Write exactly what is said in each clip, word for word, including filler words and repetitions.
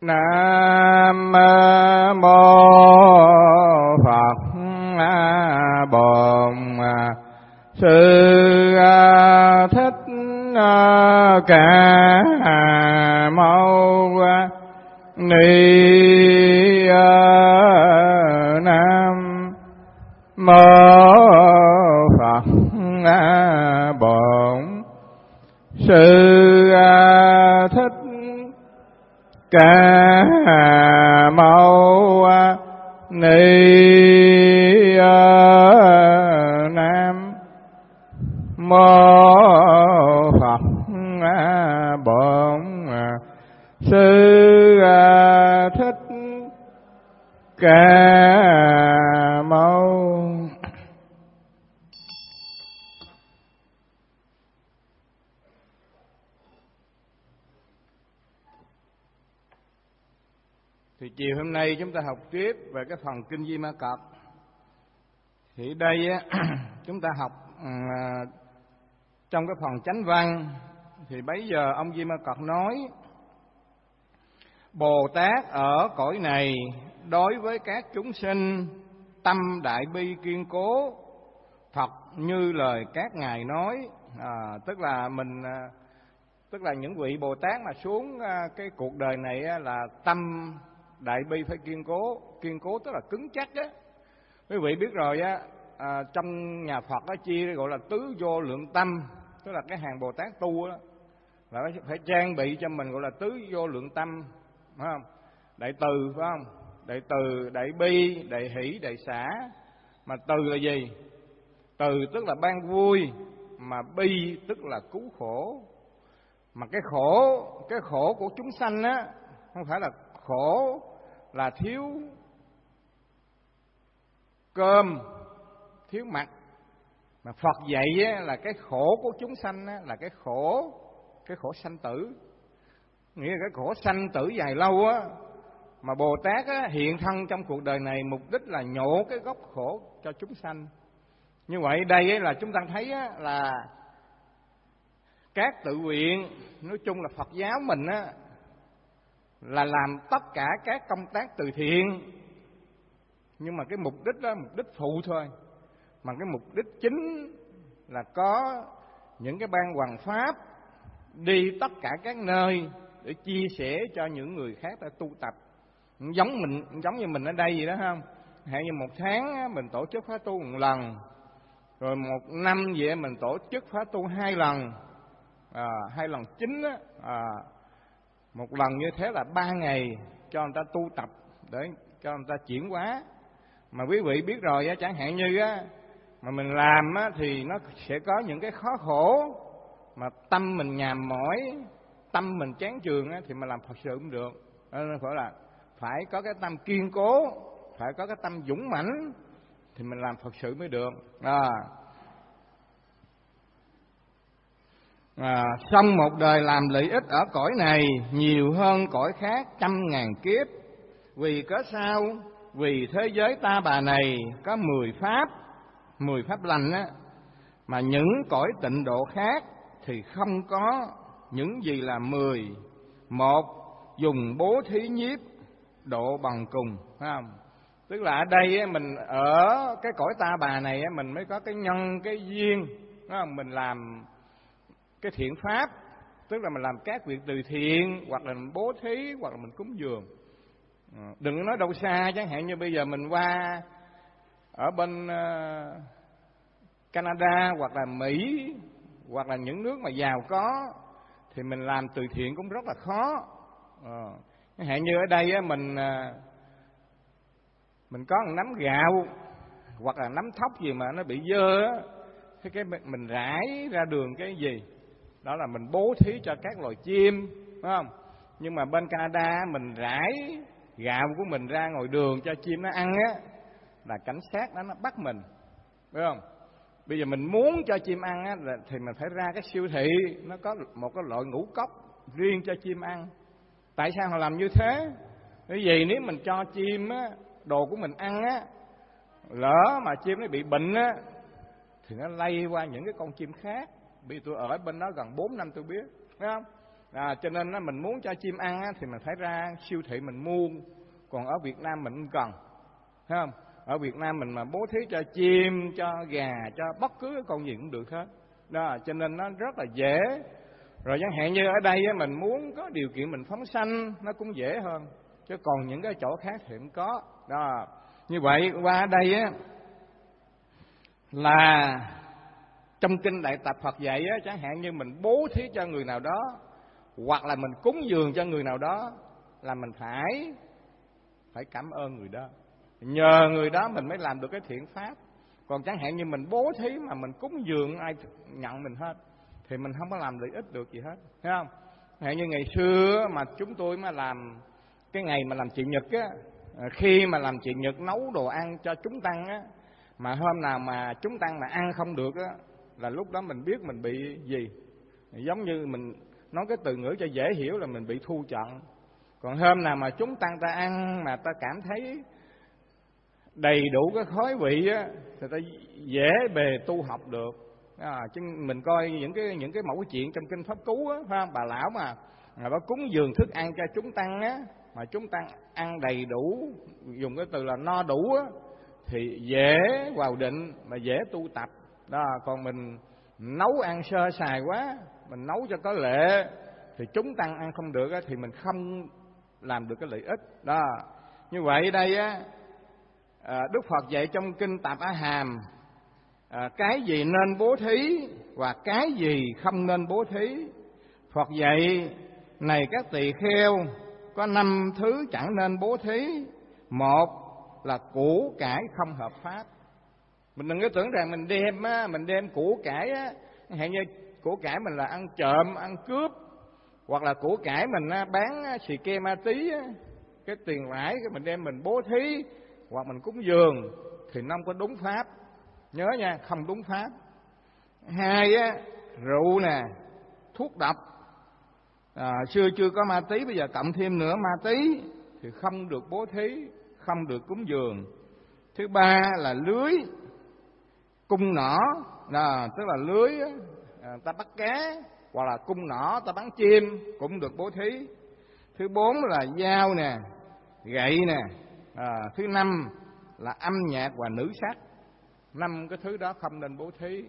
Nam mô Phật Bổn Sư Thích Ca Mâu Ni Nam mô Phật Bổn Sư Thích Ca Mâu Ni Nam mô Phật Bổn Sư Thích Ca Mâu. Thì chiều hôm nay chúng ta học tiếp về cái phần Kinh Di Ma Cật. Thì đây chúng ta học uh, trong cái phần chánh văn. Thì bấy giờ ông Di Ma Cật nói: Bồ Tát ở cõi này đối với các chúng sinh tâm đại bi kiên cố, thật như lời các ngài nói. À, tức là mình uh, tức là những vị Bồ Tát mà xuống uh, cái cuộc đời này uh, là tâm đại bi phải kiên cố. Kiên cố tức là cứng chắc á. Quý vị biết rồi á, à, trong nhà Phật á chia gọi là tứ vô lượng tâm, tức là cái hàng Bồ Tát tu á là phải trang bị cho mình gọi là tứ vô lượng tâm, phải không? Đại từ, phải không? Đại từ, đại bi, đại hỷ, đại xả. Mà từ là gì? Từ tức là ban vui, mà bi tức là cứu khổ. Mà cái khổ, cái khổ của chúng sanh á không phải là khổ là thiếu cơm, thiếu mặt. Mà Phật dạy á, là cái khổ của chúng sanh á, là cái khổ, cái khổ sanh tử. Nghĩa là cái khổ sanh tử dài lâu á. Mà Bồ Tát á, hiện thân trong cuộc đời này mục đích là nhổ cái gốc khổ cho chúng sanh. Như vậy đây á, là chúng ta thấy á, là các tự nguyện, nói chung là Phật giáo mình á, là làm tất cả các công tác từ thiện. Nhưng mà cái mục đích đó mục đích phụ thôi. Mà cái mục đích chính là có những cái ban hoằng pháp đi tất cả các nơi để chia sẻ cho những người khác đã tu tập. Giống mình, giống như mình ở đây vậy đó không? Hay như một tháng mình tổ chức khóa tu một lần, rồi một năm vậy mình tổ chức khóa tu hai lần, à, hai lần chính á, à, một lần như thế là ba ngày cho người ta tu tập để cho người ta chuyển hóa. Mà quý vị biết rồi á, chẳng hạn như á mà mình làm á thì nó sẽ có những cái khó khổ, mà tâm mình nhàm mỏi, tâm mình chán chường á thì mà làm Phật sự cũng được. Nên phải là phải có cái tâm kiên cố, phải có cái tâm dũng mãnh thì mình làm Phật sự mới được. À. À, xong một đời làm lợi ích ở cõi này nhiều hơn cõi khác trăm ngàn kiếp. Vì cớ sao? Vì thế giới ta bà này có mười pháp, mười pháp lành á, mà những cõi tịnh độ khác thì không có những gì là mười. Một, dùng bố thí nhiếp độ bằng cùng, phải không? Tức là ở đây á, mình ở cái cõi ta bà này á, mình mới có cái nhân, cái duyên, phải không? Mình làm cái thiện pháp, tức là mình làm các việc từ thiện, hoặc là mình bố thí, hoặc là mình cúng dường. Đừng có nói đâu xa, chẳng hạn như bây giờ mình qua ở bên uh, Canada hoặc là Mỹ, hoặc là những nước mà giàu có, thì mình làm từ thiện cũng rất là khó. Ờ. Chẳng hạn như ở đây á, mình uh, mình có một nắm gạo hoặc là nắm thóc gì mà nó bị dơ á, thế cái mình rải ra đường cái gì đó là mình bố thí cho các loài chim, phải không? Nhưng mà bên Canada mình rải gạo của mình ra ngoài đường cho chim nó ăn á, là cảnh sát đó nó bắt mình, phải không? Bây giờ mình muốn cho chim ăn á, thì mình phải ra cái siêu thị, nó có một cái loại ngũ cốc riêng cho chim ăn. Tại sao họ làm như thế? Bởi vì nếu mình cho chim á, đồ của mình ăn á, lỡ mà chim nó bị bệnh á, thì nó lây qua những cái con chim khác. Vì tôi ở bên đó gần bốn năm tôi biết, phải không? À, cho nên á, mình muốn cho chim ăn á, thì mình phải ra siêu thị mình mua. Còn ở Việt Nam mình không cần, thấy không? Ở Việt Nam mình mà bố thí cho chim, cho gà, cho bất cứ cái con gì cũng được hết. Đó, cho nên nó rất là dễ. Rồi chẳng hạn như ở đây á, mình muốn có điều kiện mình phóng sanh nó cũng dễ hơn. Chứ còn những cái chỗ khác thì không có. Đó. Như vậy qua đây á là trong kinh Đại Tập Phật dạy á, chẳng hạn như mình bố thí cho người nào đó hoặc là mình cúng dường cho người nào đó là mình phải phải cảm ơn người đó. Nhờ người đó mình mới làm được cái thiện pháp. Còn chẳng hạn như mình bố thí mà mình cúng dường ai nhận mình hết thì mình không có làm lợi ích được gì hết, thấy không? Chẳng hạn như ngày xưa mà chúng tôi mà làm cái ngày mà làm chị Nhật á, khi mà làm chị Nhật nấu đồ ăn cho chúng tăng á, mà hôm nào mà chúng tăng mà ăn không được á, là lúc đó mình biết mình bị gì. Giống như mình nói cái từ ngữ cho dễ hiểu là mình bị thu trận. Còn hôm nào mà chúng tăng ta ăn mà ta cảm thấy đầy đủ cái khói vị á, thì ta dễ bề tu học được. À, chứ mình coi những cái những cái mẫu chuyện trong kinh Pháp Cú á, phải không? Bà lão mà mà bà cúng dường thức ăn cho chúng tăng á, mà chúng tăng ăn đầy đủ, dùng cái từ là no đủ á, thì dễ vào định mà dễ tu tập. Đó, còn mình nấu ăn sơ sài quá, mình nấu cho có lệ thì chúng tăng ăn không được á, thì mình không làm được cái lợi ích. Đó, như vậy đây á, Đức Phật dạy trong kinh Tạp A Hàm, à, cái gì nên bố thí và cái gì không nên bố thí. Phật dạy này các tỳ kheo, có năm thứ chẳng nên bố thí. Một là của cải không hợp pháp. Mình đừng có tưởng rằng mình đem á, mình đem của cải á, hạn như của cải mình là ăn trộm, ăn cướp, hoặc là của cải mình á, bán xì ke ma tí á, cái tiền lãi cái mình đem mình bố thí hoặc mình cúng dường thì nó không có đúng pháp. Nhớ nha, không đúng pháp. Hai á, rượu nè, thuốc độc, à, xưa chưa có ma tí, bây giờ cộng thêm nữa ma tí thì không được bố thí, không được cúng dường. Thứ ba là lưới, cung nỏ, à, tức là lưới à, ta bắt cá, hoặc là cung nỏ ta bắn chim cũng được bố thí. Thứ bốn là dao nè, gậy nè, à, thứ năm là âm nhạc và nữ sắc. Năm cái thứ đó không nên bố thí.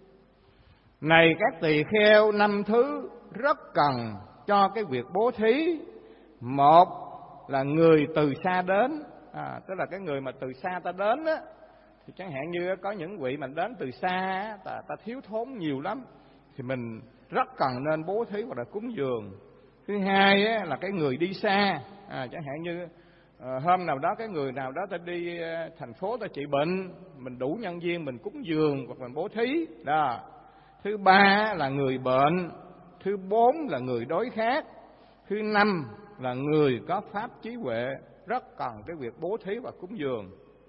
Này các tỳ kheo, năm thứ rất cần cho cái việc bố thí. Một là người từ xa đến, à, tức là cái người mà từ xa ta đến á, thì chẳng hạn như có những vị mà đến từ xa, ta, ta thiếu thốn nhiều lắm, thì mình rất cần nên bố thí hoặc là cúng dường. Thứ hai á, là cái người đi xa, à, chẳng hạn như à, hôm nào đó cái người nào đó ta đi thành phố ta trị bệnh, mình đủ nhân viên mình cúng dường hoặc mình bố thí. Đó. Thứ ba là người bệnh. Thứ bốn là người đói khát. Thứ năm là người có pháp trí huệ, rất cần cái việc bố thí và cúng dường.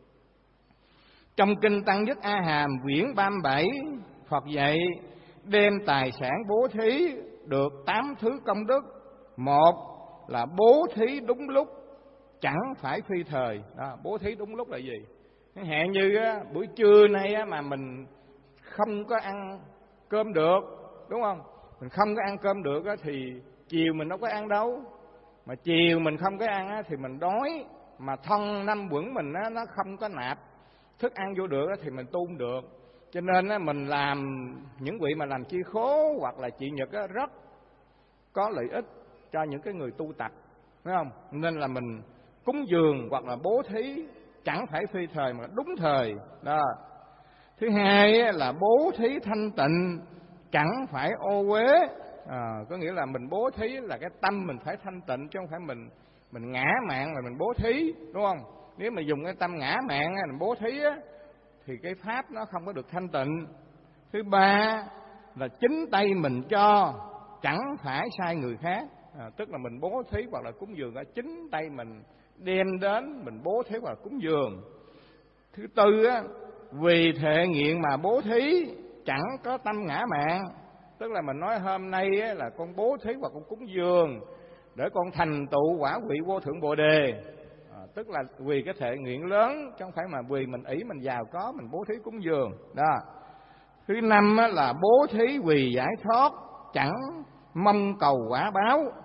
Trong kinh Tăng Nhất A Hàm quyển ba mươi bảy, Phật dạy đem tài sản bố thí được tám thứ công đức. Một là bố thí đúng lúc, chẳng phải phi thời. Đó, bố thí đúng lúc là gì? Chẳng hạn như á, buổi trưa nay á, mà mình không có ăn cơm được, đúng không? Mình không có ăn cơm được á, thì chiều mình đâu có ăn đâu. Mà chiều mình không có ăn á, thì mình đói, mà thân năm quẩn mình á, nó không có nạp thức ăn vô được á, thì mình tu không được. Cho nên á, mình làm những vị mà làm chi khố hoặc là chị Nhật á, rất có lợi ích cho những cái người tu tập, phải không? Nên là mình cúng dường hoặc là bố thí chẳng phải phi thời mà đúng thời. Đó. Thứ hai là bố thí thanh tịnh, chẳng phải ô uế. À, có nghĩa là mình bố thí là cái tâm mình phải thanh tịnh, chứ không phải mình mình ngã mạn là mình bố thí, đúng không? Nếu mà dùng cái tâm ngã mạn mình bố thí á, thì cái pháp nó không có được thanh tịnh. Thứ ba là chính tay mình cho, chẳng phải sai người khác. À, tức là mình bố thí hoặc là cúng dường ở chính tay mình đem đến mình bố thí hoặc là cúng dường. Thứ tư á, vì thệ nguyện mà bố thí, chẳng có tâm ngã mạn. Tức là mình nói hôm nay á, là con bố thí hoặc con cúng dường để con thành tựu quả vị vô thượng bồ đề. À, tức là vì cái thệ nguyện lớn, chứ không phải mà vì mình ý mình giàu có mình bố thí cúng dường. Đó. Thứ năm á, là bố thí vì giải thoát, chẳng mong cầu quả báo.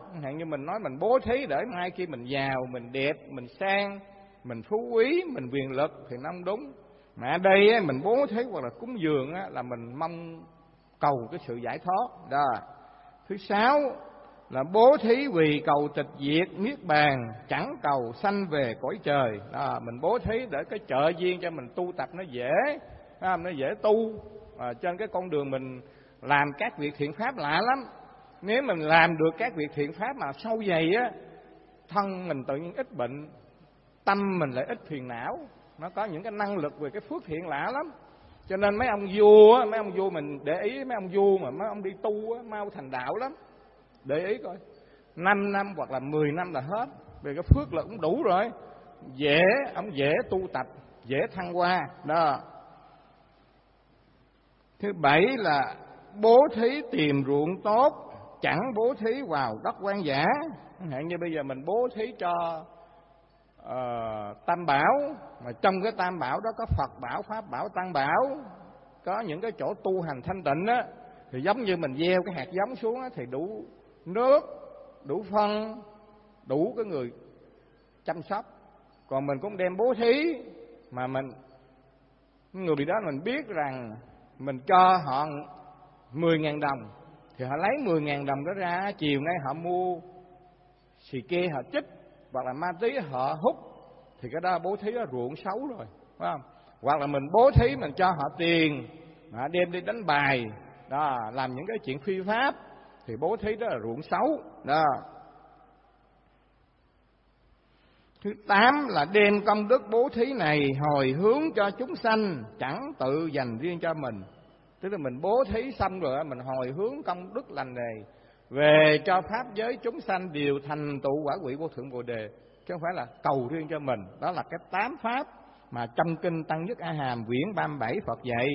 Hạn như mình nói mình bố thí để mai khi mình giàu, mình đẹp, mình sang, mình phú quý, mình quyền lực thì nó không đúng. Mà ở đây á, mình bố thí hoặc là cúng dường á, là mình mong cầu cái sự giải thoát đó. Thứ sáu là bố thí vì cầu tịch diệt niết bàn, chẳng cầu sanh về cõi trời đó. Mình bố thí để cái trợ duyên cho mình tu tập nó dễ, nó dễ tu. À, trên cái con đường mình làm các việc thiện pháp lạ lắm. Nếu mình làm được các việc thiện pháp mà sâu dày á, thân mình tự nhiên ít bệnh, tâm mình lại ít phiền não. Nó có những cái năng lực về cái phước thiện lạ lắm. Cho nên mấy ông vua á, mấy ông vua mình để ý mấy ông vua mà mấy ông đi tu á, mau thành đạo lắm. Để ý coi, năm năm hoặc là mười năm là hết. Vì cái phước là cũng đủ rồi, dễ, ông dễ tu tập, dễ thăng hoa đó. Thứ bảy là bố thí tìm ruộng tốt, chẳng bố thí vào đất hoang dã. Hạn như bây giờ mình bố thí cho uh, Tam Bảo, mà trong cái Tam Bảo đó có Phật Bảo, Pháp Bảo, Tăng Bảo, có những cái chỗ tu hành thanh tịnh á, thì giống như mình gieo cái hạt giống xuống á, thì đủ nước, đủ phân, đủ cái người chăm sóc. Còn mình cũng đem bố thí mà mình người bị đó mình biết rằng mình cho họ mười ngàn đồng thì họ lấy mười ngàn đồng đó ra, chiều nay họ mua xì ke họ chích hoặc là ma túy họ hút, thì cái đó bố thí đó ruộng xấu rồi, phải không? Hoặc là mình bố thí mình cho họ tiền, họ đem đi đánh bài đó, làm những cái chuyện phi pháp, thì bố thí đó là ruộng xấu đó. Thứ tám là đem công đức bố thí này hồi hướng cho chúng sanh, chẳng tự dành riêng cho mình. Tức là mình bố thí xong rồi mình hồi hướng công đức lành này về cho pháp giới chúng sanh đều thành tựu quả vị vô thượng Bồ đề, chứ không phải là cầu riêng cho mình. Đó là cái tám pháp mà trong kinh Tăng Nhất A Hàm quyển ba mươi bảy Phật dạy.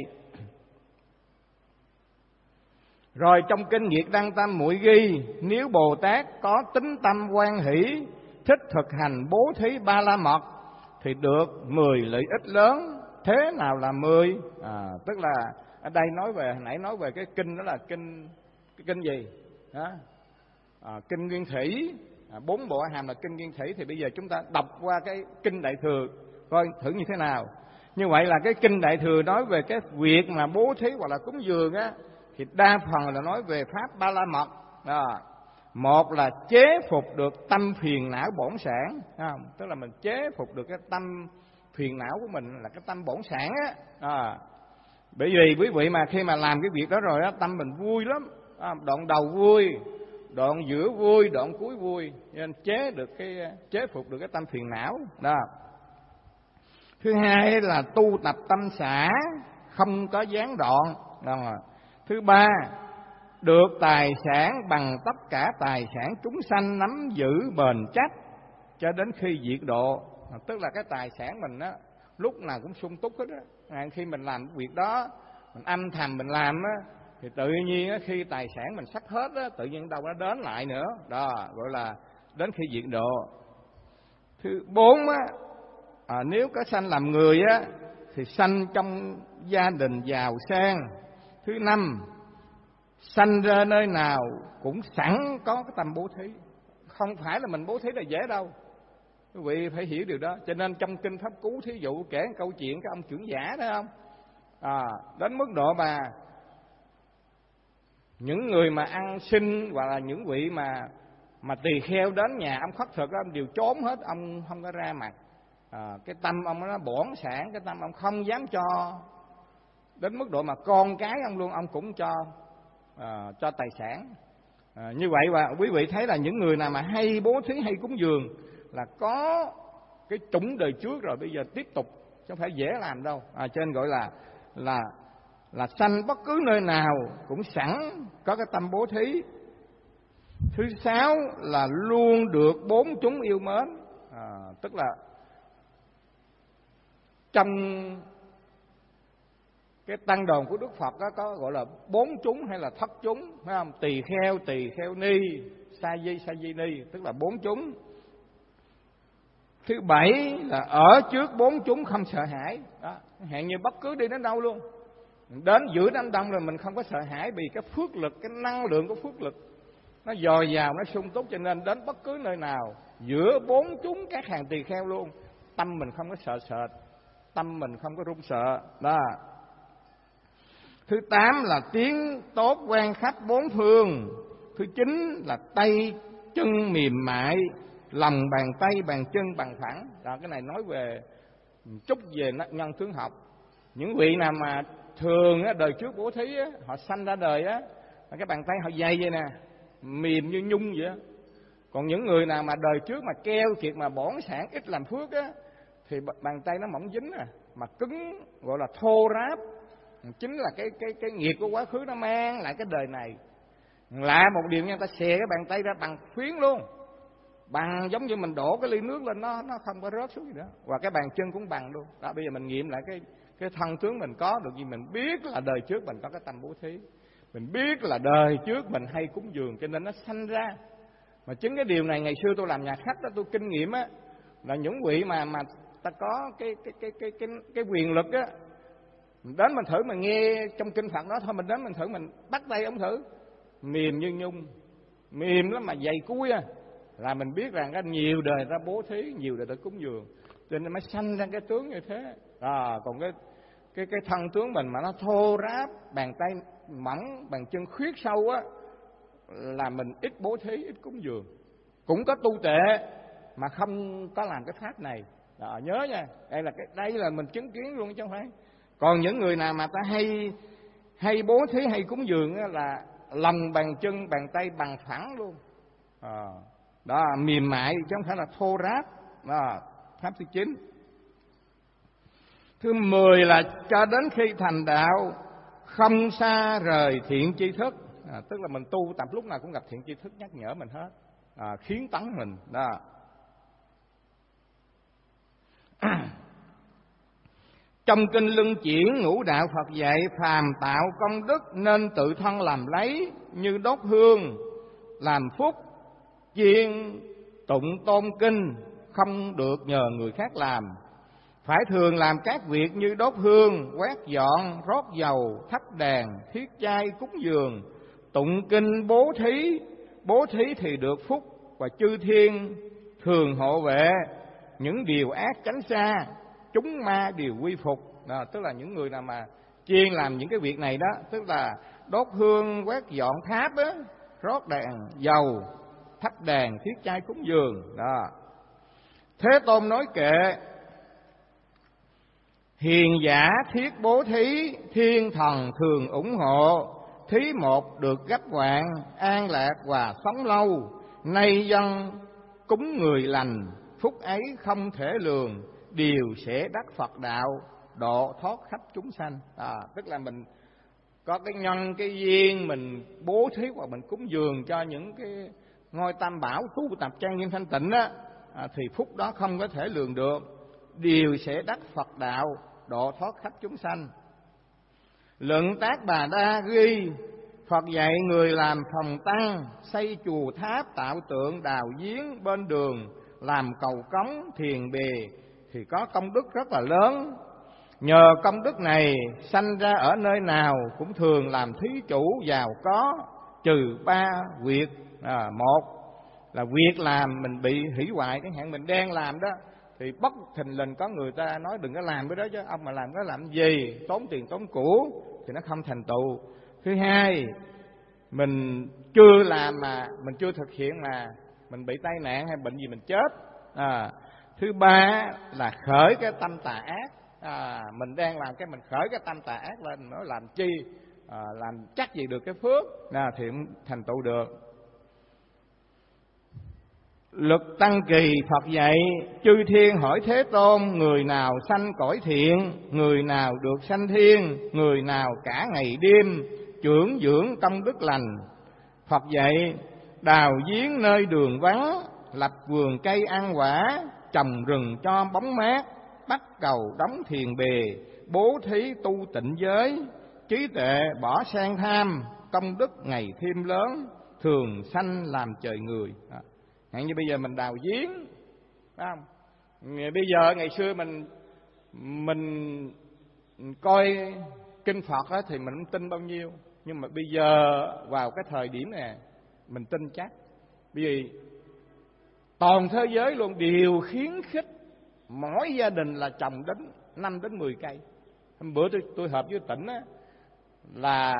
Rồi trong kinh Nhiệt Đăng Tam Muội ghi, nếu Bồ Tát có tính tâm hoan hỷ, thích thực hành bố thí ba la mật thì được mười lợi ích lớn. Thế nào là mười? À, tức là ở đây nói về, hồi nãy nói về cái kinh đó là kinh cái kinh gì? Đó. À, kinh Nguyên Thủy, à, bốn bộ A Hàm là kinh Nguyên Thủy, thì bây giờ chúng ta đọc qua cái kinh Đại Thừa coi thử như thế nào. Như vậy là cái kinh Đại Thừa nói về cái việc mà bố thí hoặc là cúng dường á, thì đa phần là nói về pháp ba la mật. Đó. Một là chế phục được tâm phiền não bổn sản, không? Tức là mình chế phục được cái tâm phiền não của mình là cái tâm bổn sản á. À. Bởi vì quý vị mà khi mà làm cái việc đó rồi á, tâm mình vui lắm, à, đoạn đầu vui, đoạn giữa vui, đoạn cuối vui, nên chế được cái chế phục được cái tâm phiền não đó. Thứ hai là tu tập tâm xả, không có gián đoạn đó. Thứ ba, được tài sản bằng tất cả tài sản chúng sanh nắm giữ bền chắc cho đến khi diệt độ. Tức là cái tài sản mình á lúc nào cũng sung túc hết á. Khi mình làm việc đó, mình âm thầm mình làm á, thì tự nhiên á, khi tài sản mình sắp hết á, tự nhiên đâu nó đến lại nữa. Đó, gọi là đến khi diệt độ. Thứ bốn á, à, nếu có sanh làm người á, thì sanh trong gia đình giàu sang. Thứ năm, sanh ra nơi nào cũng sẵn có cái tâm bố thí. Không phải là mình bố thí là dễ đâu, quý vị phải hiểu điều đó. Cho nên trong kinh Pháp Cú thí dụ kể câu chuyện cái ông trưởng giả đó không, à, đến mức độ mà những người mà ăn xin hoặc là những vị mà mà tỳ kheo đến nhà ông khất thực đó, ông đều trốn hết, ông không có ra mặt. À, cái tâm ông nó bổn sản, cái tâm ông không dám cho, đến mức độ mà con cái ông luôn ông cũng cho à, cho tài sản. À, như vậy và quý vị thấy là những người nào mà hay bố thí hay cúng dường là có cái chủng đời trước rồi, bây giờ tiếp tục chứ không phải dễ làm đâu. À, cho nên gọi là là là sanh bất cứ nơi nào cũng sẵn có cái tâm bố thí. Thứ sáu là luôn được bốn chúng yêu mến. À, tức là trong cái tăng đoàn của Đức Phật đó có gọi là bốn chúng hay là thất chúng, phải không? Tỳ kheo, tỳ kheo ni, sa di, sa di ni, tức là bốn chúng. Thứ bảy là ở trước bốn chúng không sợ hãi. Đó, hẹn như bất cứ đi đến đâu luôn, đến giữa đám đông rồi mình không có sợ hãi, vì cái phước lực, cái năng lượng của phước lực nó dồi dào, nó sung túc, cho nên đến bất cứ nơi nào giữa bốn chúng các hàng tỳ kheo luôn, tâm mình không có sợ sệt, tâm mình không có run sợ đó. Thứ tám là tiếng tốt vang khắp bốn phương. Thứ chín là tay chân mềm mại, lòng bàn tay bàn chân bằng phẳng. Đó, cái này nói về chút về nhân tướng học. Những vị nào mà thường á, đời trước bố thí á, họ sanh ra đời á, cái bàn tay họ dày vậy nè, mềm như nhung vậy á. Còn những người nào mà đời trước mà keo kiệt mà bổn sản ít làm phước á, thì bàn tay nó mỏng dính à, mà cứng, gọi là thô ráp. Chính là cái cái cái nghiệp của quá khứ nó mang lại cái đời này. Lạ một điều nha, ta xè cái bàn tay ra bằng phiến luôn, bằng giống như mình đổ cái ly nước lên, nó nó không có rớt xuống gì nữa. Và cái bàn chân cũng bằng luôn. Đó, bây giờ mình nghiệm lại cái cái thân tướng mình có được gì. Mình biết là đời trước mình có cái tâm bố thí, mình biết là đời trước mình hay cúng dường, cho nên nó sanh ra. Mà chính cái điều này ngày xưa tôi làm nhà khách đó, tôi kinh nghiệm á, là những vị mà mà ta có cái cái cái cái cái cái quyền lực á, mình đến mình thử, mình nghe trong kinh Phật đó thôi, mình đến mình thử, mình bắt tay ông thử, mềm như nhung, mềm lắm mà dày cui à, là mình biết rằng cái nhiều đời ta bố thí, nhiều đời ta cúng dường, cho nên mới sanh ra cái tướng như thế. À, còn cái cái cái thân tướng mình mà nó thô ráp, bàn tay mỏng, bàn chân khuyết sâu á, là mình ít bố thí, ít cúng dường, cũng có tu tệ mà không có làm cái pháp này. Đó, nhớ nha, đây là cái đây là mình chứng kiến luôn chứ không phải. Còn những người nào mà ta hay hay bố thí hay cúng dường á, là lòng bàn chân bàn tay bằng phẳng luôn. À, đó, mềm mại chứ không phải là thô ráp. Đó, pháp thứ chín. Thứ mười là cho đến khi thành đạo không xa rời thiện tri thức. À, tức là mình tu tập lúc nào cũng gặp thiện tri thức nhắc nhở mình hết, à, khiến tấn mình đó. Trong kinh Luân Chuyển, Ngũ Đạo Phật dạy phàm tạo công đức nên tự thân làm lấy, như đốt hương làm phúc, chuyên tụng tôn kinh, không được nhờ người khác làm. Phải thường làm các việc như đốt hương, quét dọn, rót dầu, thắp đèn, thiết chay, cúng dường, tụng kinh, bố thí. Bố thí thì được phúc, và chư thiên thường hộ vệ, những điều ác tránh xa, chúng ma đều quy phục. Đó, tức là những người nào mà chuyên làm những cái việc này đó, tức là đốt hương, quét dọn tháp á, rót đèn dầu, thắp đèn, thiết chay, cúng dường. Đó. Thế Tôn nói kệ: hiền giả thiết bố thí, thiên thần thường ủng hộ. Thí một được gấp vạn, an lạc và sống lâu. Nay dân cúng người lành, phúc ấy không thể lường, đều sẽ đắc Phật đạo, độ thoát khắp chúng sanh. À, tức là mình có cái nhân, cái duyên, mình bố thí hoặc mình cúng dường cho những cái ngôi tam bảo, tu tập trang nghiêm thanh tịnh á, à, thì phúc đó không có thể lường được, đều sẽ đắc Phật đạo, độ thoát khắp chúng sanh. Luận Tác Bà Đa ghi: Phật dạy người làm phòng tăng, xây chùa tháp, tạo tượng, đào giếng bên đường, làm cầu cống, thiền bề thì có công đức rất là lớn. Nhờ công đức này, sanh ra ở nơi nào cũng thường làm thí chủ giàu có, trừ ba việc. À, một là việc làm mình bị hủy hoại, cái hạn mình đang làm đó thì bất thình lình có người ta nói đừng có làm cái đó chứ, ông mà làm cái làm gì, tốn tiền tốn của thì nó không thành tựu. Thứ hai, mình chưa làm mà mình chưa thực hiện mà mình bị tai nạn hay bệnh gì mình chết. À, thứ ba là khởi cái tâm tà ác. À, mình đang làm cái mình khởi cái tâm tà ác lên, nói làm chi, à, làm chắc gì được cái phước, à, thì cũng thành tựu được. Luật Tăng Kỳ Phật dạy: chư thiên hỏi Thế Tôn, người nào sanh cõi thiện, người nào được sanh thiên, người nào cả ngày đêm trưởng dưỡng công đức lành. Phật dạy: đào giếng nơi đường vắng, lập vườn cây ăn quả, trồng rừng cho bóng mát, bắt cầu đóng thiền bề, bố thí tu tịnh giới, trí tuệ bỏ sang tham, công đức ngày thêm lớn, thường sanh làm trời người. À, hẳn như bây giờ mình đào giếng, phải không? Bây giờ ngày xưa mình mình coi kinh Phật á, thì mình không tin bao nhiêu, nhưng mà bây giờ vào cái thời điểm này mình tin chắc. Bởi vì toàn thế giới luôn đều khuyến khích mỗi gia đình là trồng đến năm đến mười cây. Hôm bữa tôi, tôi họp với tỉnh á, là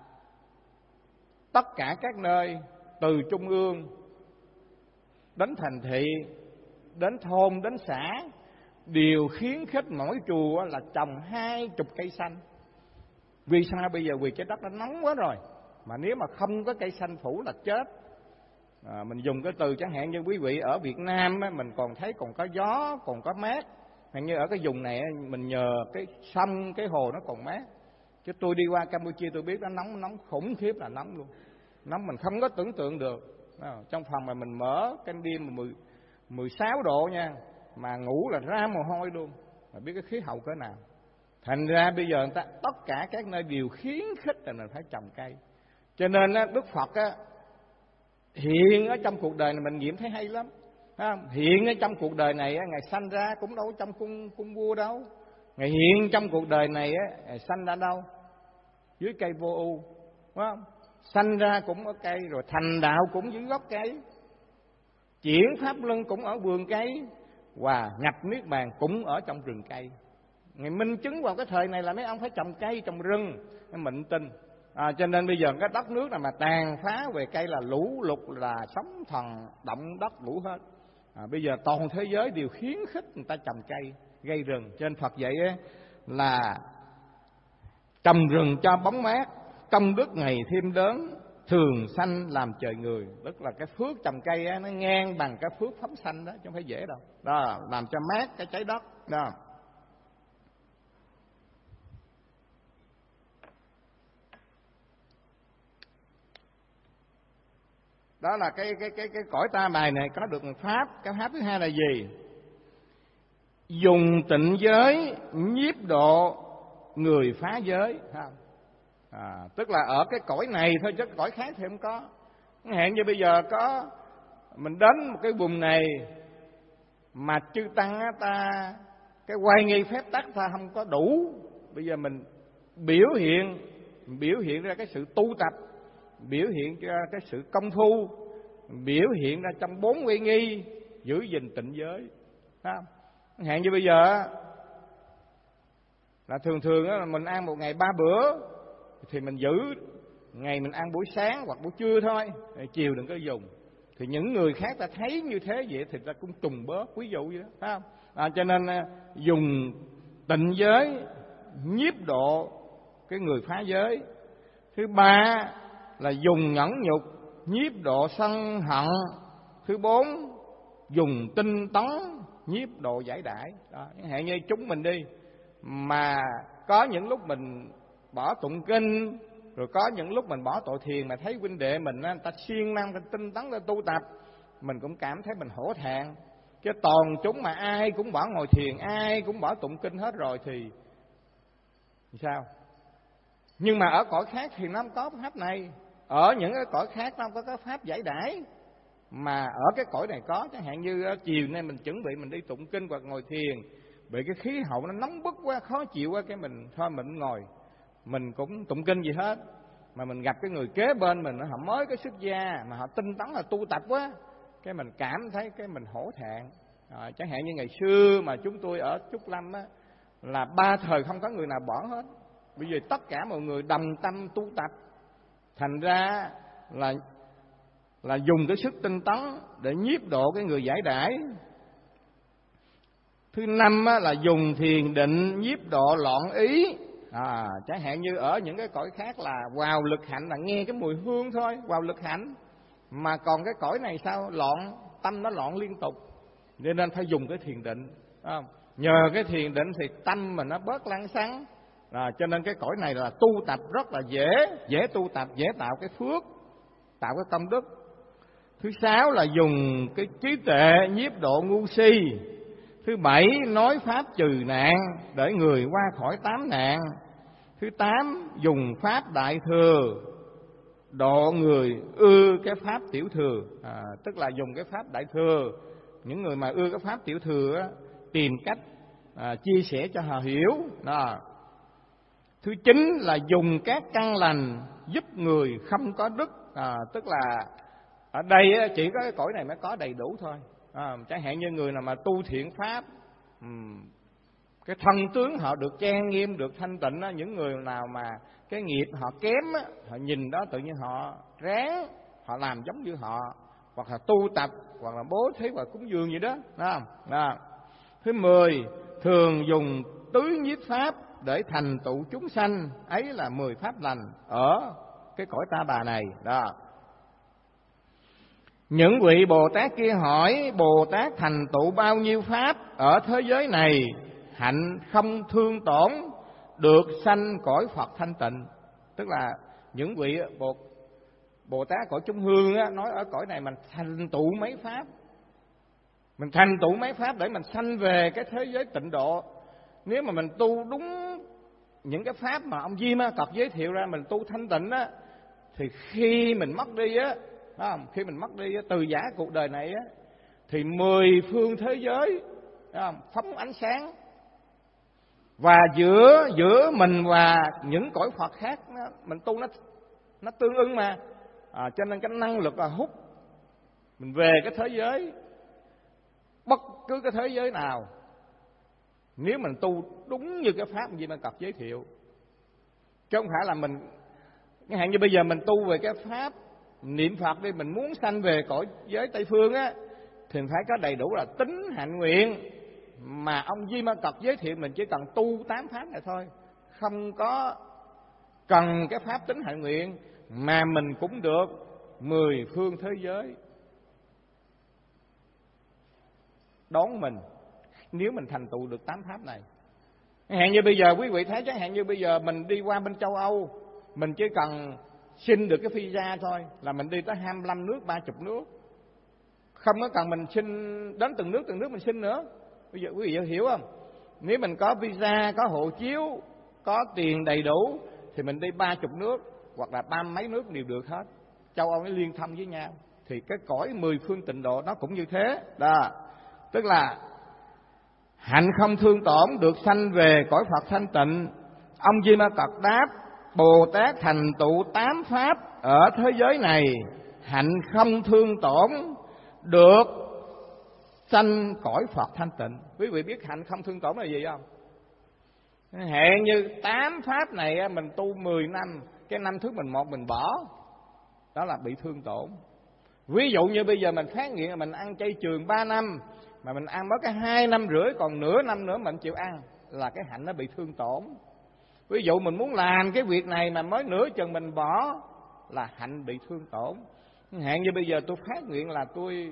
tất cả các nơi từ trung ương đến thành thị, đến thôn, đến xã đều khuyến khích mỗi chùa là trồng hai chục cây xanh. Vì sao? Bây giờ vì cái đất nó nóng quá rồi, mà nếu mà không có cây xanh phủ là chết. À, mình dùng cái từ chẳng hạn như quý vị ở Việt Nam á, mình còn thấy còn có gió, còn có mát. Hình như ở cái vùng này mình nhờ cái sông, cái hồ nó còn mát. Chứ tôi đi qua Campuchia tôi biết nó nóng, nóng khủng khiếp là nóng luôn. Nóng mình không có tưởng tượng được. À, trong phòng mà mình mở canh đêm mà mười sáu độ nha, mà ngủ là ra mồ hôi luôn. Mà biết cái khí hậu cỡ nào. Thành ra bây giờ người ta, tất cả các nơi đều khuyến khích là mình phải trồng cây. Cho nên á, Đức Phật á, hiện ở trong cuộc đời này mình nghiệm thấy hay lắm. Không? Hiện ở trong cuộc đời này á, Ngài sanh ra cũng đâu trong cung, cung vua đâu. Ngài hiện trong cuộc đời này á, Ngài sanh ra đâu? Dưới cây vô ưu, phải không? Sanh ra cũng ở cây, rồi thành đạo cũng dưới gốc cây, chuyển pháp luân cũng ở vườn cây, và nhập niết bàn cũng ở trong rừng cây. Ngài minh chứng vào cái thời này là mấy ông phải trồng cây, trồng rừng, mình tin. À, cho nên bây giờ cái đất nước nào mà tàn phá về cây là lũ lụt, là sóng thần, động đất lũ hết. À, bây giờ toàn thế giới đều khuyến khích người ta trồng cây, gây rừng. Cho nên Phật dạy ấy, là trồng rừng cho bóng mát, công đức ngày thêm lớn, thường sanh làm trời người. Tức là cái phước trồng cây ấy, nó ngang bằng cái phước phóng sanh đó, chứ không phải dễ đâu. Đó, làm cho mát cái trái đất đó. Đó là cái cái cái cái cõi ta bài này có được một pháp. Cái pháp thứ hai là gì? Dùng tịnh giới nhiếp độ người phá giới. À, tức là ở cái cõi này thôi, chứ cõi khác thì không có. Hẹn như bây giờ có mình đến một cái vùng này mà chư tăng á, ta cái oai nghi phép tắc ta không có đủ. Bây giờ mình biểu hiện biểu hiện ra cái sự tu tập, biểu hiện ra cái sự công phu, biểu hiện ra trong bốn uy nghi giữ gìn tịnh giới. Hẹn như bây giờ là thường thường là mình ăn một ngày ba bữa thì mình giữ ngày mình ăn buổi sáng hoặc buổi trưa thôi, chiều đừng có dùng. Thì những người khác ta thấy như thế vậy thì ta cũng trùng bớt, ví dụ vậy đó, phải không? À, cho nên dùng tịnh giới nhiếp độ cái người phá giới. Thứ ba là dùng nhẫn nhục nhiếp độ sân hận. Thứ bốn dùng tinh tấn nhiếp độ giải đãi. Chẳng hạn như chúng mình đi, mà có những lúc mình bỏ tụng kinh, rồi có những lúc mình bỏ tội thiền, mà thấy huynh đệ mình người ta siêng năng, ta tinh tấn, ta tu tập, mình cũng cảm thấy mình hổ thẹn. Chứ toàn chúng mà ai cũng bỏ ngồi thiền, ai cũng bỏ tụng kinh hết rồi thì sao? Nhưng mà ở cõi khác thì nó không có pháp này. Ở những cái cõi khác nó không có cái pháp giải đãi, mà ở cái cõi này có. Chẳng hạn như chiều nay mình chuẩn bị mình đi tụng kinh hoặc ngồi thiền, bị cái khí hậu nó nóng bức quá, khó chịu quá, cái mình thôi mình ngồi, mình cũng tụng kinh gì hết. Mà mình gặp cái người kế bên mình, họ mới cái xuất gia mà họ tinh tấn là tu tập quá, cái mình cảm thấy cái mình hổ thẹn. À, chẳng hạn như ngày xưa mà chúng tôi ở Trúc Lâm á, là ba thời không có người nào bỏ hết. Bây giờ tất cả mọi người đồng tâm tu tập, thành ra là là dùng cái sức tinh tấn để nhiếp độ cái người giải đãi. Thứ năm á, là dùng thiền định nhiếp độ loạn ý. À, chẳng hạn như ở những cái cõi khác là vào lực hạnh là nghe cái mùi hương thôi, vào lực hạnh. Mà còn cái cõi này sao? Loạn, tâm nó loạn liên tục, cho nên phải dùng cái thiền định. Không? Nhờ cái thiền định thì tâm mình nó bớt lăng xăng. À, cho nên cái cõi này là tu tập rất là dễ, dễ tu tập, dễ tạo cái phước, tạo cái công đức. Thứ sáu là dùng cái trí tuệ nhiếp độ ngu si. Thứ bảy nói pháp trừ nạn để người qua khỏi tám nạn. Thứ tám dùng pháp đại thừa độ người ưa cái pháp tiểu thừa. À, tức là dùng cái pháp đại thừa, những người mà ưa cái pháp tiểu thừa á, tìm cách à, chia sẻ cho họ hiểu. Đó. Thứ chín là dùng các căn lành giúp người không có đức. À, tức là Ở đây á, chỉ có cái cõi này mới có đầy đủ thôi. À, chẳng hạn như người nào mà tu thiện pháp, um, cái thân tướng họ được trang nghiêm, được thanh tịnh á, những người nào mà cái nghiệp họ kém á, họ nhìn đó tự nhiên họ ráng, họ làm giống như họ, hoặc là tu tập, hoặc là bố thí, hoặc cúng dường gì đó, đó, đó. Thứ mười, thường dùng tứ nhiếp pháp để thành tựu chúng sanh, ấy là mười pháp lành ở cái cõi Ta Bà này đó. Những vị Bồ Tát kia hỏi: Bồ Tát thành tựu bao nhiêu pháp ở thế giới này, hạnh không thương tổn, được sanh cõi Phật thanh tịnh? Tức là những vị Bồ, Bồ Tát cõi Trung Hương á, nói ở cõi này mình thành tựu mấy pháp, mình thành tựu mấy pháp để mình sanh về cái thế giới tịnh độ. Nếu mà mình tu đúng những cái pháp mà ông Di Ma Cật giới thiệu ra, mình tu thanh tịnh á, thì khi mình mất đi á, không? Khi mình mất đi á, từ giả cuộc đời này á, thì mười phương thế giới không? Phóng ánh sáng, và giữa giữa mình và những cõi Phật khác nó, mình tu nó nó tương ứng mà, à, cho nên cái năng lực là hút mình về cái thế giới, bất cứ cái thế giới nào, nếu mình tu đúng như cái pháp gì mà Cật giới thiệu. Chứ không phải là mình, chẳng hạn như bây giờ mình tu về cái pháp niệm Phật đi, mình muốn sanh về cõi giới Tây Phương á, thì phải có đầy đủ là tính hạnh nguyện. Mà ông Di Ma Cật giới thiệu mình chỉ cần tu tám pháp này thôi, không có cần cái pháp tính hạnh nguyện, mà mình cũng được mười phương thế giới đón mình, nếu mình thành tựu được tám pháp này. Chẳng hạn như bây giờ quý vị thấy, chẳng hạn như bây giờ mình đi qua bên châu Âu, mình chỉ cần xin được cái visa thôi là mình đi tới hai mươi lăm nước, ba mươi nước, không có cần mình xin đến từng nước từng nước mình xin nữa. Bây giờ quý vị hiểu không? Nếu mình có visa, có hộ chiếu, có tiền đầy đủ thì mình đi ba mươi nước hoặc là ba mấy nước đều được hết. Châu Âu nó liên thông với nhau. Thì cái cõi mười phương tịnh độ nó cũng như thế đó. Tức là hạnh không thương tổn, được sanh về cõi Phật thanh tịnh. Ông Di Ma Cật đáp: Bồ Tát thành tựu tám pháp ở thế giới này, hạnh không thương tổn, được sanh cõi Phật thanh tịnh. Quý vị biết hạnh không thương tổn là gì không? Hẹn như tám pháp này mình tu mười năm, cái năm thứ mình một mình bỏ, đó là bị thương tổn. Ví dụ như bây giờ mình phát nguyện là mình ăn chay trường ba năm, mà mình ăn mất cái hai năm rưỡi, còn nửa năm nữa mình chịu ăn, là cái hạnh nó bị thương tổn. Ví dụ mình muốn làm cái việc này mà mới nửa chừng mình bỏ, là hạnh bị thương tổn. Hẹn như bây giờ tôi phát nguyện là tôi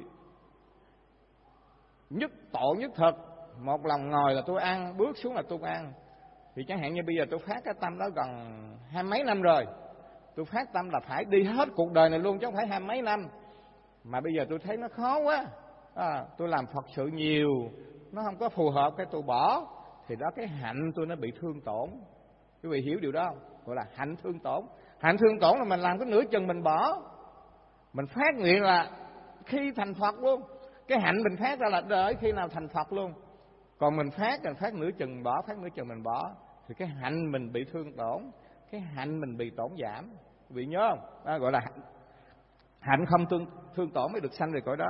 nhất tội nhất thực, một lòng ngồi là tôi ăn, bước xuống là tôi ăn. Thì chẳng hạn như bây giờ tôi phát cái tâm đó gần hai mấy năm rồi, tôi phát tâm là phải đi hết cuộc đời này luôn, chứ không phải hai mấy năm. Mà bây giờ tôi thấy nó khó quá, à, tôi làm Phật sự nhiều, nó không có phù hợp, cái tôi bỏ, thì đó cái hạnh tôi nó bị thương tổn. Quý vị hiểu điều đó không? Gọi là hạnh thương tổn. Hạnh thương tổn là mình làm cái nửa chừng mình bỏ. Mình phát nguyện là khi thành Phật luôn, cái hạnh mình phát ra là đợi khi nào thành Phật luôn. Còn mình phát, mình phát nửa chừng bỏ, phát nửa chừng mình bỏ, thì cái hạnh mình bị thương tổn, cái hạnh mình bị tổn giảm. Quý vị nhớ không? Đó gọi là hạnh, hạnh không thương, thương tổn mới được sanh về cõi đó.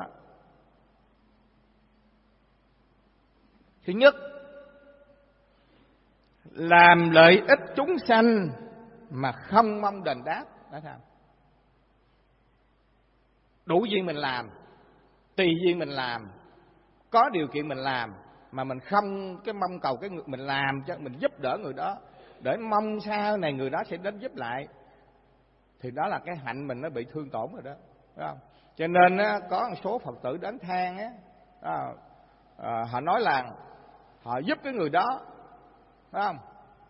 Thứ nhất, làm lợi ích chúng sanh mà không mong đền đáp. Đó sao? Đủ duyên mình làm, tùy duyên mình làm, có điều kiện mình làm, mà mình không cái mong cầu cái người mình làm cho mình giúp đỡ người đó, để mong sau này người đó sẽ đến giúp lại, thì đó là cái hạnh mình nó bị thương tổn rồi đó, phải không? Cho nên á, có một số Phật tử đến than á, à, à, họ nói là họ giúp cái người đó, phải không?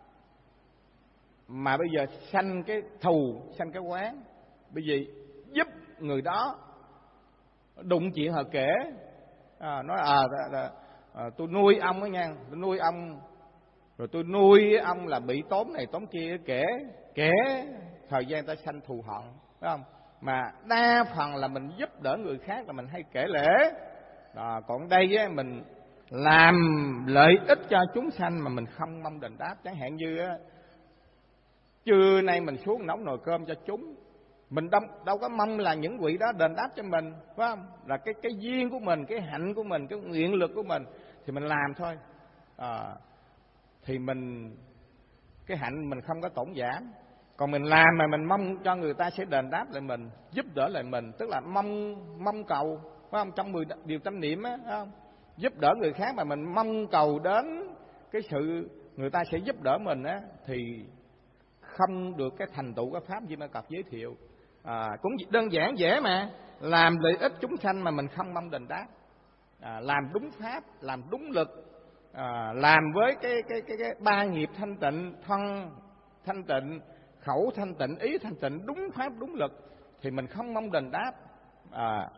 Mà bây giờ sanh cái thù, sanh cái oán, bởi vì giúp người đó đụng chuyện họ kể, à, nói à, à, à tôi nuôi ông đó nha, tôi nuôi ông, rồi tôi nuôi ông là bị tốn này tốn kia, kể kể thời gian ta sanh thù hận, phải không? Mà đa phần là mình giúp đỡ người khác là mình hay kể lễ, à, còn đây á, mình làm lợi ích cho chúng sanh mà mình không mong đền đáp. Chẳng hạn như á, trưa nay mình xuống nấu nồi cơm cho chúng, Mình đâu, đâu có mong là những vị đó đền đáp cho mình, phải không? Là cái cái duyên của mình, cái hạnh của mình, cái nguyện lực của mình thì mình làm thôi. À, thì mình cái hạnh mình không có tổn giảm. Còn mình làm mà mình mong cho người ta sẽ đền đáp lại mình, giúp đỡ lại mình, tức là mong mong cầu, phải không? Trong mười điều tâm niệm á, phải không? Giúp đỡ người khác mà mình mong cầu đến cái sự người ta sẽ giúp đỡ mình á, thì không được cái thành tựu cái pháp Di Ma Cật giới thiệu. À, cũng đơn giản dễ mà, làm lợi ích chúng sanh mà mình không mong đền đáp, à, làm đúng pháp, làm đúng lực, à, làm với cái cái cái, cái ba nghiệp thanh tịnh, thân thanh tịnh, khẩu thanh tịnh, ý thanh tịnh, đúng pháp đúng lực thì mình không mong đền đáp. À,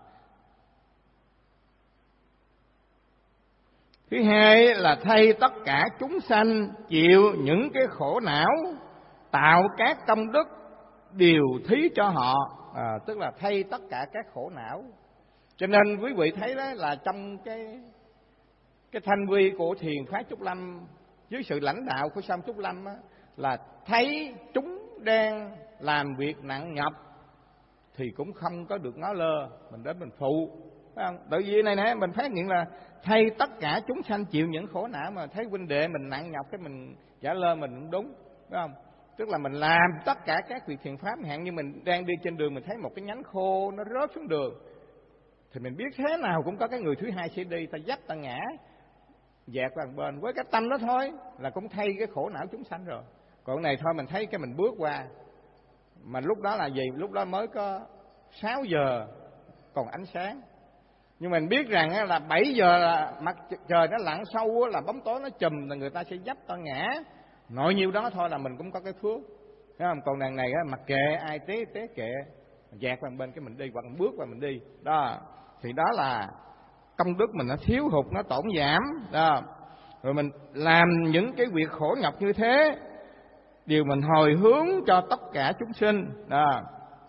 thứ hai là thay tất cả chúng sanh chịu những cái khổ não, tạo các công đức điều thí cho họ, à, tức là thay tất cả các khổ não. Cho nên quý vị thấy đó là trong cái cái thanh quy của Thiền Phái Trúc Lâm dưới sự lãnh đạo của Song Trúc Lâm á, là thấy chúng đang làm việc nặng nhọc thì cũng không có được ngó lơ, mình đến mình phụ, phải không? Tại vì này nè, mình phát hiện là thay tất cả chúng sanh chịu những khổ não, mà thấy huynh đệ mình nặng nhọc cái mình trả lơ mình cũng đúng, phải không? Tức là mình làm tất cả các việc thiện pháp, hạn như mình đang đi trên đường mình thấy một cái nhánh khô nó rớt xuống đường thì mình biết thế nào cũng có cái người thứ hai sẽ đi, ta dắt ta ngã dạt qua một bên, với cái tâm đó thôi là cũng thay cái khổ não chúng sanh rồi. Còn này thôi mình thấy cái mình bước qua, mà lúc đó là gì? Lúc đó mới có sáu giờ còn ánh sáng, nhưng mình biết rằng là bảy giờ là mặt trời nó lặn sâu, là bóng tối nó chùm, là người ta sẽ dấp ta ngã. Nội nhiêu đó thôi là mình cũng có cái phước, thấy không? Còn đằng này mặc kệ ai tế tế kệ, dạt qua bên cái mình đi, hoặc bước qua mình đi đó, thì đó là công đức mình nó thiếu hụt, nó tổn giảm đó. Rồi mình làm những cái việc khổ nhọc như thế, điều mình hồi hướng cho tất cả chúng sinh đó.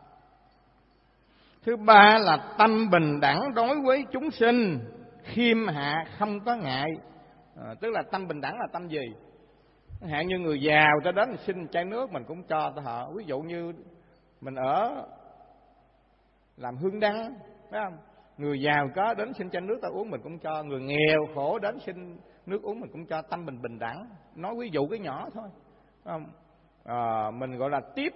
Thứ ba là tâm bình đẳng đối với chúng sinh, khiêm hạ không có ngại, à, tức là tâm bình đẳng là tâm gì? Hạn như người giàu ta đến xin chai nước mình cũng cho ta họ. Ví dụ như mình ở làm hương đăng, phải không? Người giàu có đến xin chai nước ta uống mình cũng cho, người nghèo khổ đến xin nước uống mình cũng cho. Tâm mình bình đẳng, nói ví dụ cái nhỏ thôi, phải không? À, mình gọi là tiếp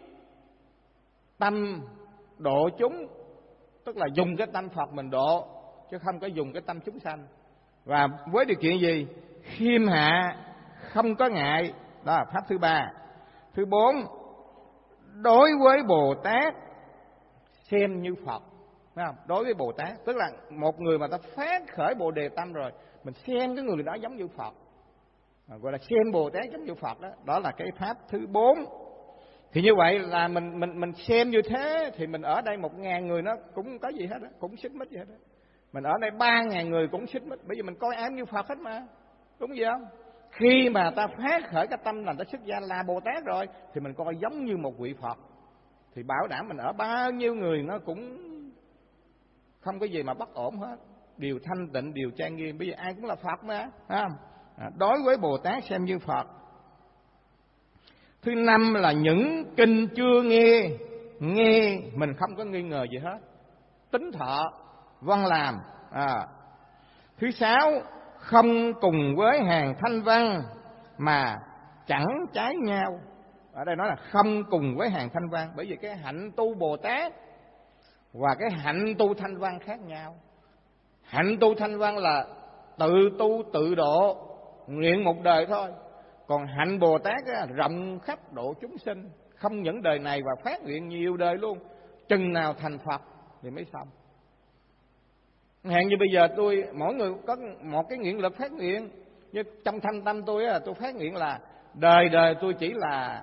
tâm độ chúng, tức là dùng cái tâm Phật mình độ, chứ không có dùng cái tâm chúng sanh. Và với điều kiện gì? Khiêm hạ không có ngại, đó là pháp thứ ba. Thứ bốn, đối với Bồ Tát xem như Phật, phải không? Đối với Bồ Tát tức là một người mà ta phát khởi Bồ Đề tâm rồi, mình xem cái người đó giống như Phật, gọi là xem Bồ Tát giống như Phật đó. Đó là cái pháp thứ bốn. Thì như vậy là mình mình mình xem như thế thì mình ở đây một ngàn người nó cũng có gì hết đó, cũng xích mích gì hết đó. Mình ở đây ba ngàn người cũng xích mích, bởi vì mình coi ai như Phật hết mà, đúng gì không? Khi mà ta phát khởi cái tâm là ta xuất gia là Bồ Tát rồi thì mình coi giống như một vị Phật, thì bảo đảm mình ở bao nhiêu người nó cũng không có gì mà bất ổn hết, điều thanh tịnh, điều trang nghiêm, bởi vì ai cũng là Phật mà, phải không? À, đối với Bồ Tát xem như Phật. Thứ năm là những kinh chưa nghe, nghe mình không có nghi ngờ gì hết, tính thọ văn làm. À. Thứ sáu, không cùng với hàng thanh văn mà chẳng trái nhau. Ở đây nói là không cùng với hàng thanh văn, bởi vì cái hạnh tu Bồ Tát và cái hạnh tu thanh văn khác nhau. Hạnh tu thanh văn là tự tu tự độ, nguyện một đời thôi. Còn hạnh Bồ Tát á, rộng khắp độ chúng sinh, không những đời này và phát nguyện nhiều đời luôn, chừng nào thành Phật thì mới xong. Hạn như bây giờ tôi, mỗi người có một cái nguyện lực phát nguyện, như trong thâm tâm tôi á, tôi phát nguyện là đời đời tôi chỉ là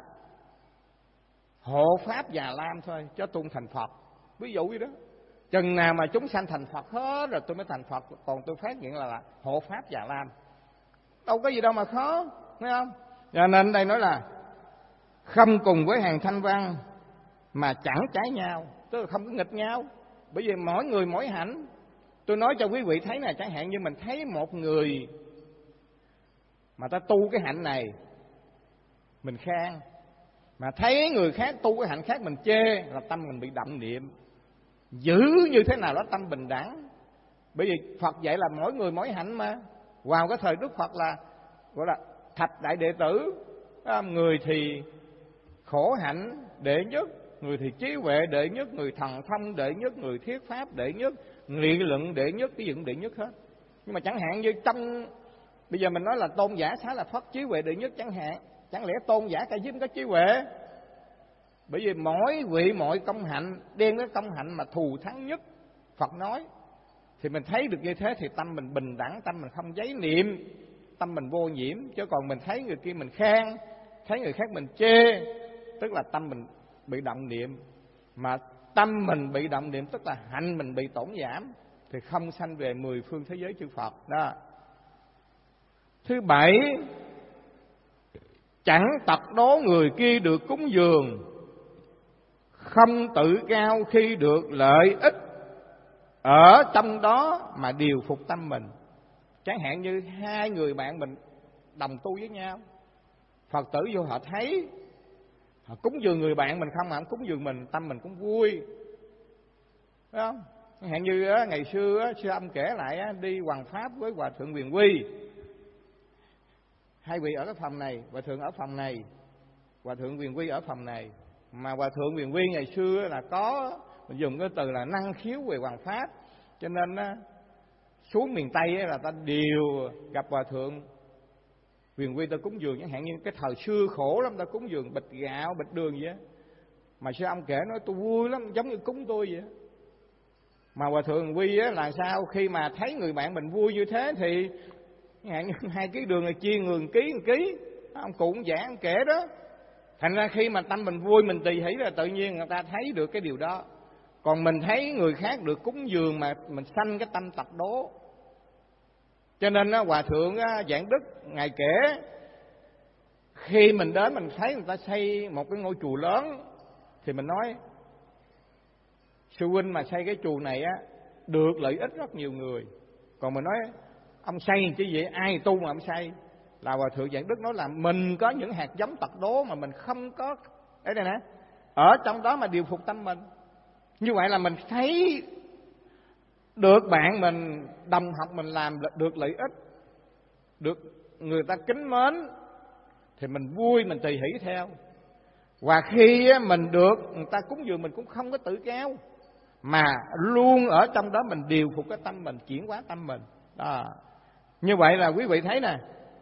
hộ pháp Già Lam thôi, cho tôi thành Phật. Ví dụ như đó, chừng nào mà chúng sanh thành Phật hết rồi tôi mới thành Phật. Còn tôi phát nguyện là, là hộ pháp Già Lam, đâu có gì đâu mà khó, thấy không? Cho nên đây nói là không cùng với hàng thanh văn mà chẳng trái nhau, tức là không có nghịch nhau, bởi vì mỗi người mỗi hạnh. Tôi nói cho quý vị thấy này, chẳng hạn như mình thấy một người mà ta tu cái hạnh này mình khen, Mà thấy người khác tu cái hạnh khác mình chê là tâm mình bị đậm niệm. Giữ như thế nào đó tâm bình đẳng. Bởi vì Phật dạy là mỗi người mỗi hạnh mà. Vào cái thời Đức Phật là gọi là thạch đại đệ tử. Người thì khổ hạnh đệ nhất, người thì trí huệ đệ nhất, người thần thông đệ nhất, người thuyết pháp đệ nhất, nghị luận đệ nhất, cái dựng đệ nhất hết. Nhưng mà chẳng hạn như trong bây giờ mình nói là tôn giả Xá Lợi Phất trí huệ đệ nhất chẳng hạn, chẳng lẽ tôn giả Ca Diếp có trí huệ? Bởi vì mỗi vị mọi công hạnh đem cái công hạnh mà thù thắng nhất Phật nói, thì mình thấy được như thế thì tâm mình bình đẳng, tâm mình không giấy niệm, tâm mình vô nhiễm. Chứ còn mình thấy người kia mình khen, thấy người khác mình chê, tức là tâm mình bị động niệm. Mà tâm mình bị động niệm tức là hạnh mình bị tổn giảm, thì không sanh về mười phương thế giới chư Phật đó. Thứ bảy, chẳng tật đố người kia được cúng dường, không tự cao khi được lợi ích ở trong đó mà điều phục tâm mình. Chẳng hạn như hai người bạn mình đồng tu với nhau, Phật tử vô họ thấy họ cúng dường người bạn mình không mà họ cúng dường mình, tâm mình cũng vui, phải không? Chẳng hạn như ngày xưa sư âm kể lại đi hoằng pháp với Hòa Thượng Quyền Quy, hai vị ở cái phòng này, Hòa Thượng ở phòng này, Hòa Thượng Quyền Quy ở phòng này. Mà Hòa Thượng Quyền Quy ngày xưa là có mình dùng cái từ là năng khiếu về hoằng pháp, cho nên á, xuống miền Tây là ta đều gặp Hòa Thượng Quyền Quy ta cúng dường. Chẳng hạn như cái thời xưa khổ lắm, ta cúng dường bịch gạo, bịch đường vậy. Mà sư ông kể nói tôi vui lắm, giống như cúng tôi vậy. Mà Hòa Thượng Quyền Quy là sao? Khi mà thấy người bạn mình vui như thế thì chẳng hạn như hai ký đường là chia người ký một ký, ông cụ cũng giảng kể đó. Thành ra khi mà tâm mình vui, mình tỳ hỷ là tự nhiên người ta thấy được cái điều đó. Còn mình thấy người khác được cúng dường mà mình sanh cái tâm tật đố. Cho nên á, Hòa Thượng á, Giảng Đức ngài kể, khi mình đến mình thấy người ta xây một cái ngôi chùa lớn thì mình nói sư huynh mà xây cái chùa này á được lợi ích rất nhiều người. Còn mình nói ông xây chứ vậy, ai tu mà ông xây? Là Hòa Thượng Giảng Đức nói là mình có những hạt giống tật đố mà mình không có ở đây nè, ở trong đó mà điều phục tâm mình. Như vậy là mình thấy được bạn mình đồng học mình làm được lợi ích, được người ta kính mến thì mình vui, mình tỳ hỷ theo. Và khi mình được người ta cúng dường mình cũng không có tự cao, mà luôn ở trong đó mình điều phục cái tâm mình, chuyển hóa tâm mình đó. Như vậy là quý vị thấy nè,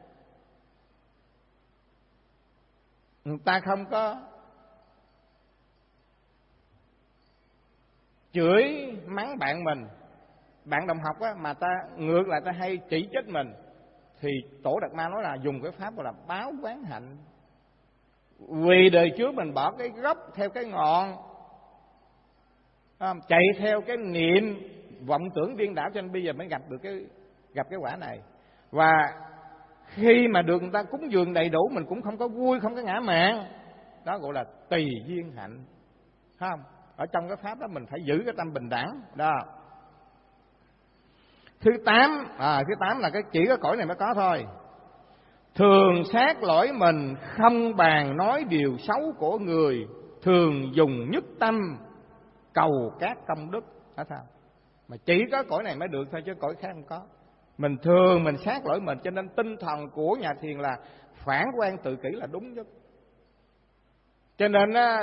người ta không có chửi mắng bạn mình, bạn đồng học á, mà ta ngược lại ta hay chỉ trích mình, thì Tổ Đạt Ma nói là dùng cái pháp gọi là báo quán hạnh. Vì đời trước mình bỏ cái gốc theo cái ngọn, chạy theo cái niệm vọng tưởng điên đảo, cho nên bây giờ mới gặp được cái gặp cái quả này. Và khi mà được người ta cúng dường đầy đủ mình cũng không có vui, không có ngã mạn, đó gọi là tùy duyên hạnh, phải không? Ở trong cái pháp đó mình phải giữ cái tâm bình đẳng đó. Thứ tám, à, thứ tám là cái chỉ cái cõi này mới có thôi. Thường sát lỗi mình, không bàn nói điều xấu của người, thường dùng nhất tâm cầu các công đức. Đó sao? Mà chỉ có cõi này mới được thôi, chứ cõi khác không có. Mình thường mình sát lỗi mình, cho nên tinh thần của nhà thiền là phản quan tự kỷ là đúng nhất. Cho nên á,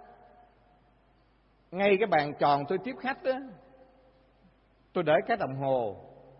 ngay cái bàn tròn tôi tiếp khách á, tôi để cái đồng hồ.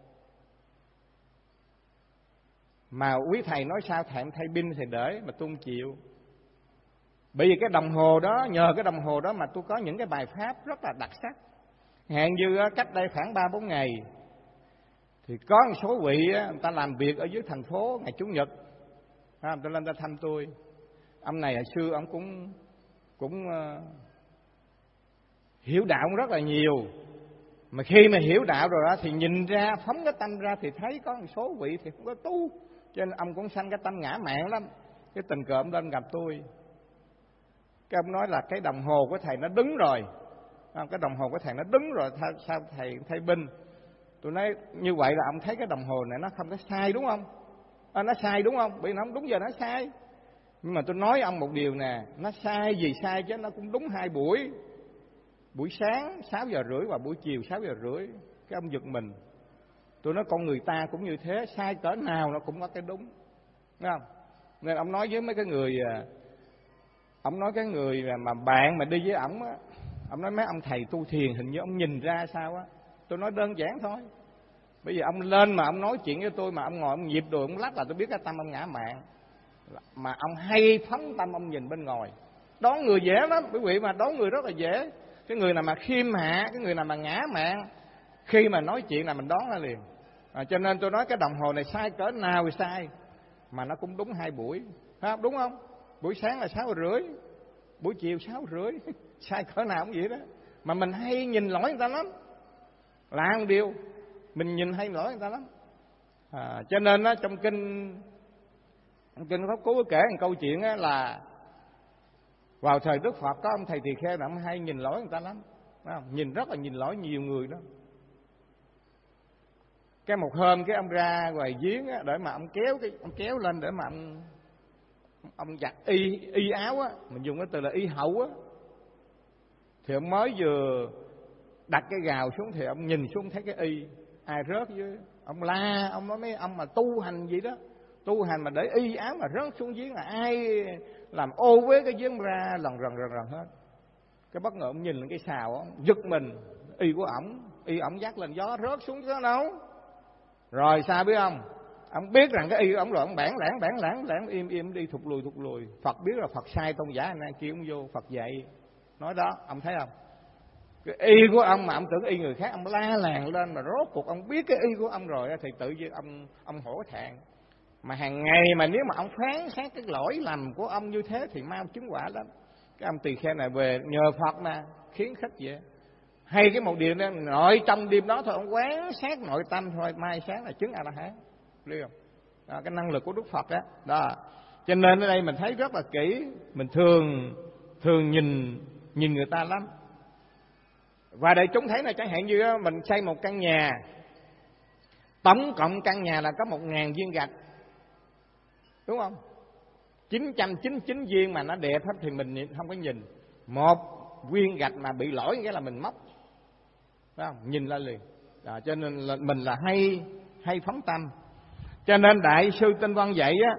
Mà quý thầy nói sao thèm thay pin thì để, mà tôi không chịu. Bởi vì cái đồng hồ đó, nhờ cái đồng hồ đó mà tôi có những cái bài pháp rất là đặc sắc. Hẹn như cách đây khoảng ba bốn ngày thì có một số vị người ta làm việc ở dưới thành phố ngày Chủ nhật, người ta lên ta thăm tôi. Ông này hồi xưa ông cũng cũng uh, hiểu đạo rất là nhiều. Mà khi mà hiểu đạo rồi đó thì nhìn ra, phóng cái tâm ra thì thấy có một số vị thì không có tu, cho nên ông cũng sanh cái tâm ngã mạn lắm. Cái tình cờ ông lên gặp tôi, cái ông nói là cái đồng hồ của thầy nó đứng rồi, cái đồng hồ của thầy nó đứng rồi, sao thầy thay pin? Tôi nói như vậy là ông thấy cái đồng hồ này nó không có sai đúng không? À, nó sai đúng không? Bởi vì nó không đúng giờ nó sai. Nhưng mà tôi nói ông một điều nè, nó sai gì sai chứ nó cũng đúng hai buổi. Buổi sáng sáu giờ rưỡi và buổi chiều sáu giờ rưỡi. Cái ông giật mình. Tôi nói con người ta cũng như thế, sai cỡ nào nó cũng có cái đúng, thấy không? Nên ông nói với mấy cái người, ông nói cái người mà bạn mà đi với ổng á, ông nói mấy ông thầy tu thiền hình như ông nhìn ra sao á. Tôi nói đơn giản thôi. Bây giờ ông lên mà ông nói chuyện với tôi mà ông ngồi ông nhịp đùi ông lắc là tôi biết cái tâm ông ngã mạn. Mà ông hay phóng tâm ông nhìn bên ngoài. Đón người dễ lắm quý vị, mà đón người rất là dễ. Cái người nào mà khiêm hạ, cái người nào mà ngã mạn, khi mà nói chuyện là mình đón ra liền. À, cho nên tôi nói cái đồng hồ này sai cỡ nào thì sai, mà nó cũng đúng hai buổi, ha, đúng không? Buổi sáng là sáu rưỡi, buổi chiều sáu rưỡi, sai cỡ nào cũng vậy đó. Mà mình hay nhìn lỗi người ta lắm, là một điều mình nhìn hay lỗi người ta lắm. À, cho nên đó, trong kinh kinh Pháp Cú kể một câu chuyện đó là vào thời Đức Phật có ông thầy tỳ kheo là ông hay nhìn lỗi người ta lắm, không? Nhìn rất là nhìn lỗi nhiều người đó. Cái một hôm cái ông ra ngoài giếng á, để mà ông kéo cái ông kéo lên để mà ông ông giặt y y áo á, mình dùng cái từ là y hậu á, thì ông mới vừa đặt cái gào xuống thì ông nhìn xuống thấy cái y ai rớt dưới, ông la, ông nói mấy ông mà tu hành gì đó, tu hành mà để y áo mà rớt xuống giếng là ai làm ô uế cái giếng ra lần rần rần rần hết. Cái bất ngờ ông nhìn cái xào ông giật mình, y của ổng, y ổng dắt lên gió rớt xuống chứ đâu. Rồi sao biết không? Ông biết rằng cái y của ổng rồi, ông bản lãng bản lãng lãng im im đi thụt lùi thụt lùi. Phật biết là Phật sai tôn giả này kia ông vô Phật dạy nói đó, ông thấy không? Cái y của ông mà ông tưởng y người khác, ông la làng lên, mà rốt cuộc ông biết cái y của ông rồi thì tự nhiên ông ông hổ thẹn. Mà hàng ngày mà nếu mà ông phán xét cái lỗi lầm của ông như thế thì mau chứng quả lắm. Cái ông tỳ kheo này về nhờ Phật mà khiến khích vậy. Hay cái một điều đó, nội trong đêm đó thôi ông quán sát nội tâm thôi, mai sáng là chứng A La Hán, biết không? Đó, cái năng lực của Đức Phật đó. Đó. Cho nên ở đây mình thấy rất là kỹ, mình thường thường nhìn nhìn người ta lắm. Và để chúng thấy là chẳng hạn như đó, mình xây một căn nhà, tổng cộng căn nhà là có một ngàn viên gạch, đúng không? chín trăm chín mươi chín viên mà nó đẹp hết thì mình không có nhìn. Một viên gạch mà bị lỗi cái là mình móc, phải không? Nhìn ra liền. Đó, cho nên là mình là hay hay phóng tâm. Cho nên Đại sư Tinh Văn dạy á,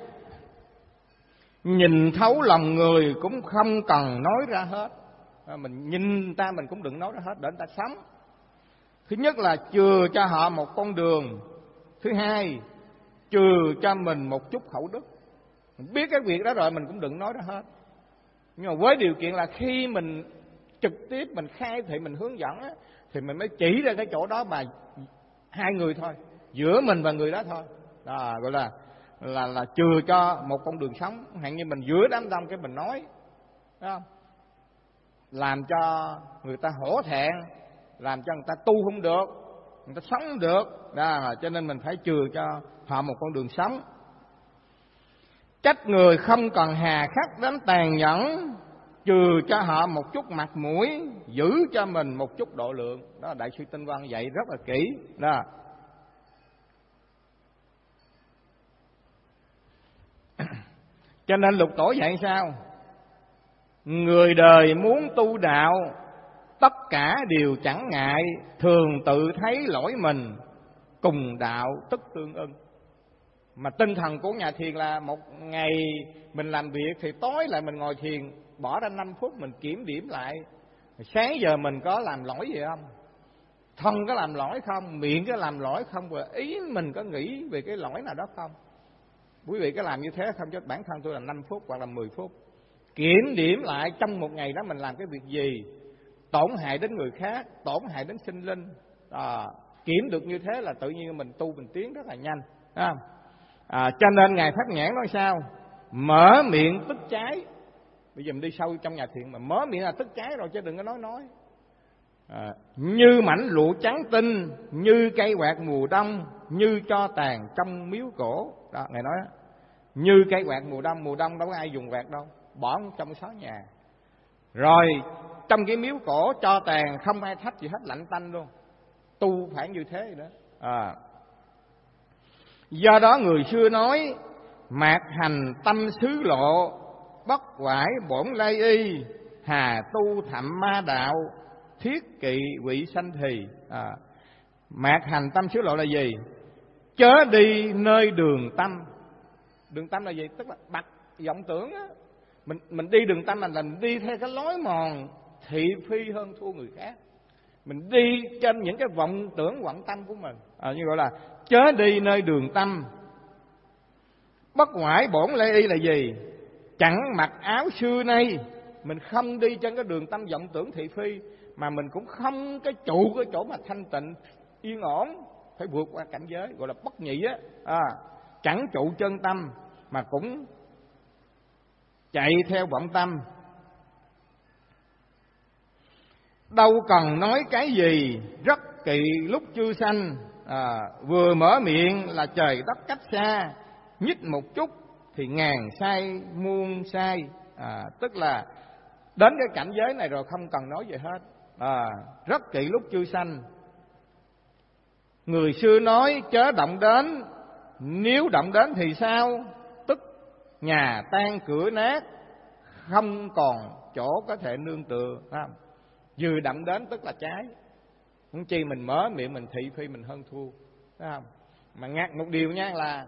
nhìn thấu lòng người cũng không cần nói ra hết. À, mình nhìn ta mình cũng đừng nói ra hết để người ta sống. Thứ nhất là chừa cho họ một con đường. Thứ hai, chừa cho mình một chút khẩu đức. Mình biết cái việc đó rồi mình cũng đừng nói ra hết. Nhưng mà với điều kiện là khi mình trực tiếp mình khai thị, mình hướng dẫn á, thì mình mới chỉ ra cái chỗ đó mà hai người thôi, giữa mình và người đó thôi. Đó, gọi là là là chừa cho một con đường sống. Hạn như mình giữa đám đông cái mình nói, đúng không? Làm cho người ta hổ thẹn, làm cho người ta tu không được, người ta sống không được. Đó, cho nên mình phải chừa cho họ một con đường sống. Trách người không còn hà khắc đến tàn nhẫn, chừa cho họ một chút mặt mũi, giữ cho mình một chút độ lượng. Đó là Đại sư Tinh Văn dạy rất là kỹ. Đó. Cho nên Lục Tổ dạy sao? Người đời muốn tu đạo, tất cả đều chẳng ngại, thường tự thấy lỗi mình, cùng đạo tức tương ưng. Mà tinh thần của nhà thiền là một ngày mình làm việc thì tối lại mình ngồi thiền, bỏ ra năm phút mình kiểm điểm lại. Sáng giờ mình có làm lỗi gì không? Thân có làm lỗi không? Miệng có làm lỗi không? Và ý mình có nghĩ về cái lỗi nào đó không? Quý vị có làm như thế không? Cho bản thân tôi là năm phút hoặc là mười phút. Kiểm điểm lại trong một ngày đó mình làm cái việc gì tổn hại đến người khác, tổn hại đến sinh linh. À, kiểm được như thế là tự nhiên mình tu mình tiến rất là nhanh. À, à, cho nên Ngài Pháp Nhãn nói sao? Mở miệng tức cháy. Bây giờ mình đi sâu trong nhà thiền mà mở miệng là tức cháy rồi chứ đừng có nói nói. À, như mảnh lụa trắng tinh, như cây quạt mùa đông, như tro tàn trong miếu cổ. Đó, Ngài nói đó. Như cây quạt mùa đông, mùa đông đâu có ai dùng quạt đâu, bỏ trong xó nhà. Rồi trong cái miếu cổ tro tàn không ai thách gì hết, lạnh tanh luôn. Tu phải như thế đó. À. Do đó người xưa nói mạt hành tâm xứ lộ, bất quải bổn lai y, hà tu thậm ma đạo, thiết kỵ vị sanh thì. À, mạt hành tâm xứ lộ là gì? Chớ đi nơi đường tâm. Đường tâm là gì? Tức là bặt vọng tưởng á. Mình mình đi đường tâm là mình đi theo cái lối mòn thị phi hơn thua người khác. Mình đi trên những cái vọng tưởng vọng tâm của mình. À, như gọi là chớ đi nơi đường tâm. Bất ngoại bổn lê y là gì? Chẳng mặc áo xưa nay. Mình không đi trên cái đường tâm vọng tưởng thị phi, mà mình cũng không cái trụ cái chỗ mà thanh tịnh yên ổn, phải vượt qua cảnh giới, gọi là bất nhị á. À, chẳng trụ chân tâm mà cũng chạy theo vọng tâm. Đâu cần nói cái gì rất kỵ lúc chưa sanh. À, vừa mở miệng là trời đất cách xa, nhích một chút thì ngàn sai muôn sai. À, tức là đến cái cảnh giới này rồi không cần nói gì hết. À, rất kỵ lúc chưa sanh. Người xưa nói chớ động đến, nếu động đến thì sao? Tức nhà tan cửa nát, không còn chỗ có thể nương tựa. Không? Vừa động đến tức là trái. Không chi mình mở miệng mình thị phi mình hơn thua. Thấy không? Mà ngặt một điều nha là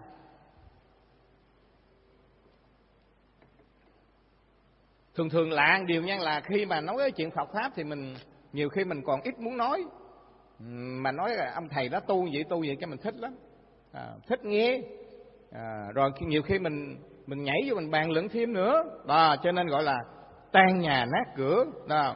thường thường lạ một điều nha là khi mà nói cái chuyện Phật Pháp thì mình nhiều khi mình còn ít muốn nói. Mà nói là ông thầy đó tu vậy tu vậy cái mình thích lắm. À, thích nghe. À, rồi nhiều khi mình mình nhảy vô mình bàn luận thêm nữa. Đó, cho nên gọi là tan nhà nát cửa. Đó.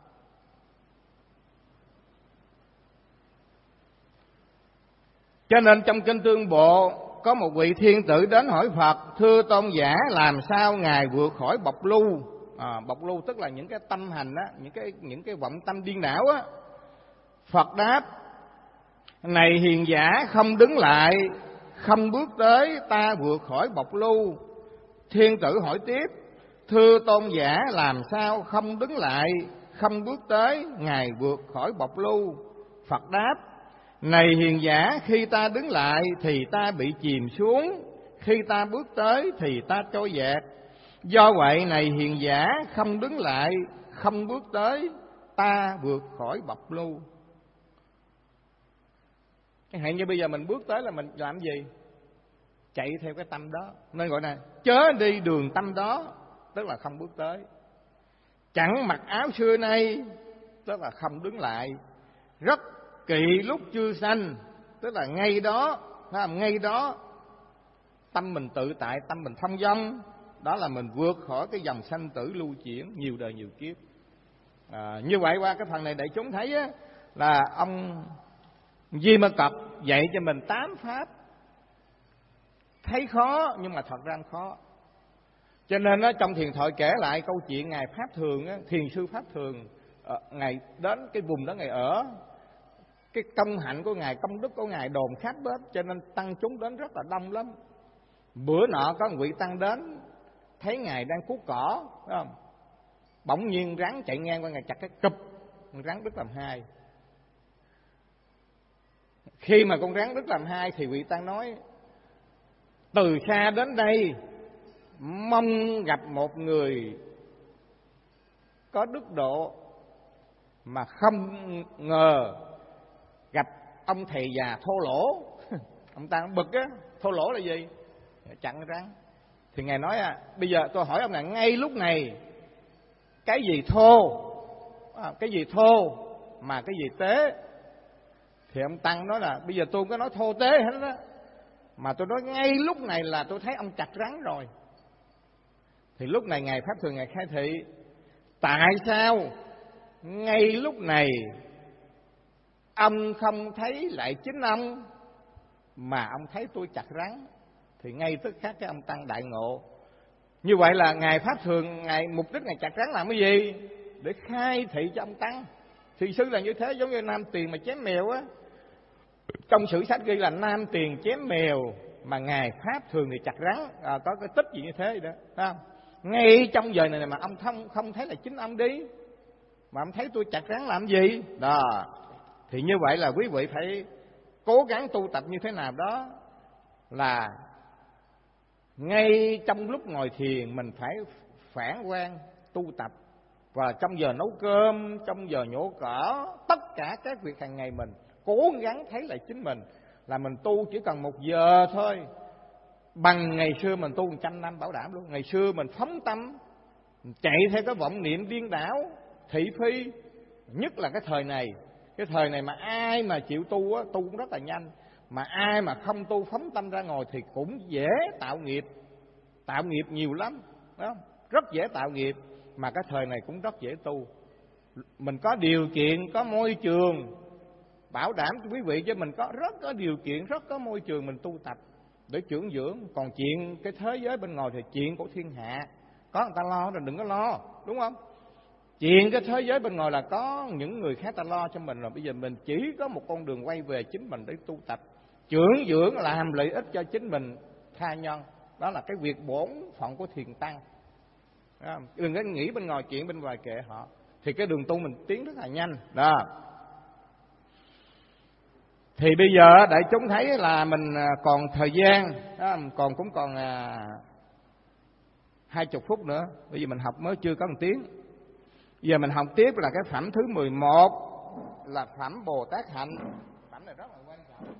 Cho nên trong kinh Tương Bộ có một vị thiên tử đến hỏi Phật: thưa tôn giả, làm sao ngài vượt khỏi bọc lưu? À, bọc lưu tức là những cái tâm hành á, những cái những cái vọng tâm điên đảo á. Phật đáp: này hiền giả, không đứng lại, không bước tới, ta vượt khỏi bọc lưu. Thiên tử hỏi tiếp: thưa tôn giả, làm sao không đứng lại, không bước tới, ngài vượt khỏi bọc lưu? Phật đáp: này hiền giả, khi ta đứng lại thì ta bị chìm xuống, khi ta bước tới thì ta trôi dạt. Do vậy này hiền giả, không đứng lại, không bước tới, ta vượt khỏi bọc lưu. Chẳng hạn như bây giờ mình bước tới là mình làm gì? Chạy theo cái tâm đó. Nên gọi là chớ đi đường tâm đó, tức là không bước tới. Chẳng mặc áo xưa nay, tức là không đứng lại. Rất kỵ lúc chưa sanh, tức là ngay đó, ngay đó tâm mình tự tại, tâm mình thông dong, đó là mình vượt khỏi cái dòng sanh tử lưu chuyển nhiều đời nhiều kiếp. À, như vậy qua cái phần này để chúng thấy á, là ông Di Ma Cập dạy cho mình tám pháp, thấy khó nhưng mà thật ra không khó. Cho nên á, trong thiền thoại kể lại câu chuyện ngài Pháp Thường á, thiền sư Pháp Thường, à, ngài đến cái vùng đó ngài ở, cái công hạnh của ngài, công đức của ngài đồn khắp hết, cho nên tăng chúng đến rất là đông lắm. Bữa nọ có một vị tăng đến, thấy ngài đang cuốc cỏ, phải không? Bỗng nhiên rắn chạy ngang qua ngài chặt cái cụp, con rắn đứt làm hai. Khi mà con rắn đứt làm hai thì vị tăng nói: từ xa đến đây mong gặp một người có đức độ, mà không ngờ gặp ông thầy già thô lỗ. Ông ta bực á, thô lỗ là gì? Chặn rắn. Thì ngài nói: à, bây giờ tôi hỏi ông là ngay lúc này cái gì thô, à, cái gì thô mà cái gì tế? Thì ông tăng nói là bây giờ tôi không có nói thô tế hết đó, mà tôi nói ngay lúc này là tôi thấy ông chặt rắn rồi. Thì lúc này ngài Pháp Thường ngài khai thị: tại sao ngay lúc này ông không thấy lại chính ông, mà ông thấy tôi chặt rắn? Thì ngay tức khắc cái ông tăng đại ngộ. Như vậy là ngài Pháp Thường ngài mục đích ngài chặt rắn làm cái gì? Để khai thị cho ông tăng. Thì sư là như thế, giống như Nam Tuyền mà chém mèo á. Trong sử sách ghi là Nam Tuyền chém mèo, mà ngài Pháp Thường thì chặt rắn. À, có cái tích gì như thế đó, phải không? Ngay trong giờ này mà ông không không thấy là chính ông đi, mà ông thấy tôi chặt rắn làm gì? Đó. Thì như vậy là quý vị phải cố gắng tu tập như thế nào đó, là ngay trong lúc ngồi thiền mình phải phản quan tu tập. Và trong giờ nấu cơm, trong giờ nhổ cỏ, tất cả các việc hàng ngày mình cố gắng thấy lại chính mình là mình tu chỉ cần một giờ thôi. Bằng ngày xưa mình tu một trăm năm bảo đảm luôn. Ngày xưa mình phóng tâm, chạy theo cái vọng niệm điên đảo, thị phi. Nhất là cái thời này, cái thời này mà ai mà chịu tu á, tu cũng rất là nhanh. Mà ai mà không tu phóng tâm ra ngồi thì cũng dễ tạo nghiệp. Tạo nghiệp nhiều lắm, đúng không? Rất dễ tạo nghiệp. Mà cái thời này cũng rất dễ tu. Mình có điều kiện, có môi trường, bảo đảm cho quý vị chứ mình có rất có điều kiện, rất có môi trường mình tu tập để dưỡng dưỡng. Còn chuyện cái thế giới bên ngoài thì chuyện của thiên hạ, có người ta lo rồi đừng có lo, đúng không? Chuyện cái thế giới bên ngoài là có những người khác ta lo cho mình rồi. Bây giờ mình chỉ có một con đường quay về chính mình để tu tập, dưỡng dưỡng làm lợi ích cho chính mình tha nhân. Đó là cái việc bổn phận của thiền tăng. Đừng có nghĩ bên ngoài, chuyện bên ngoài kệ họ. Thì cái đường tu mình tiến rất là nhanh đó. Thì bây giờ đại chúng thấy là mình còn thời gian đó, còn cũng còn hai chục phút nữa. Bây giờ mình học mới chưa có một tiếng. Giờ mình học tiếp là cái phẩm thứ mười một là phẩm Bồ Tát hạnh. Phẩm này rất là quan trọng.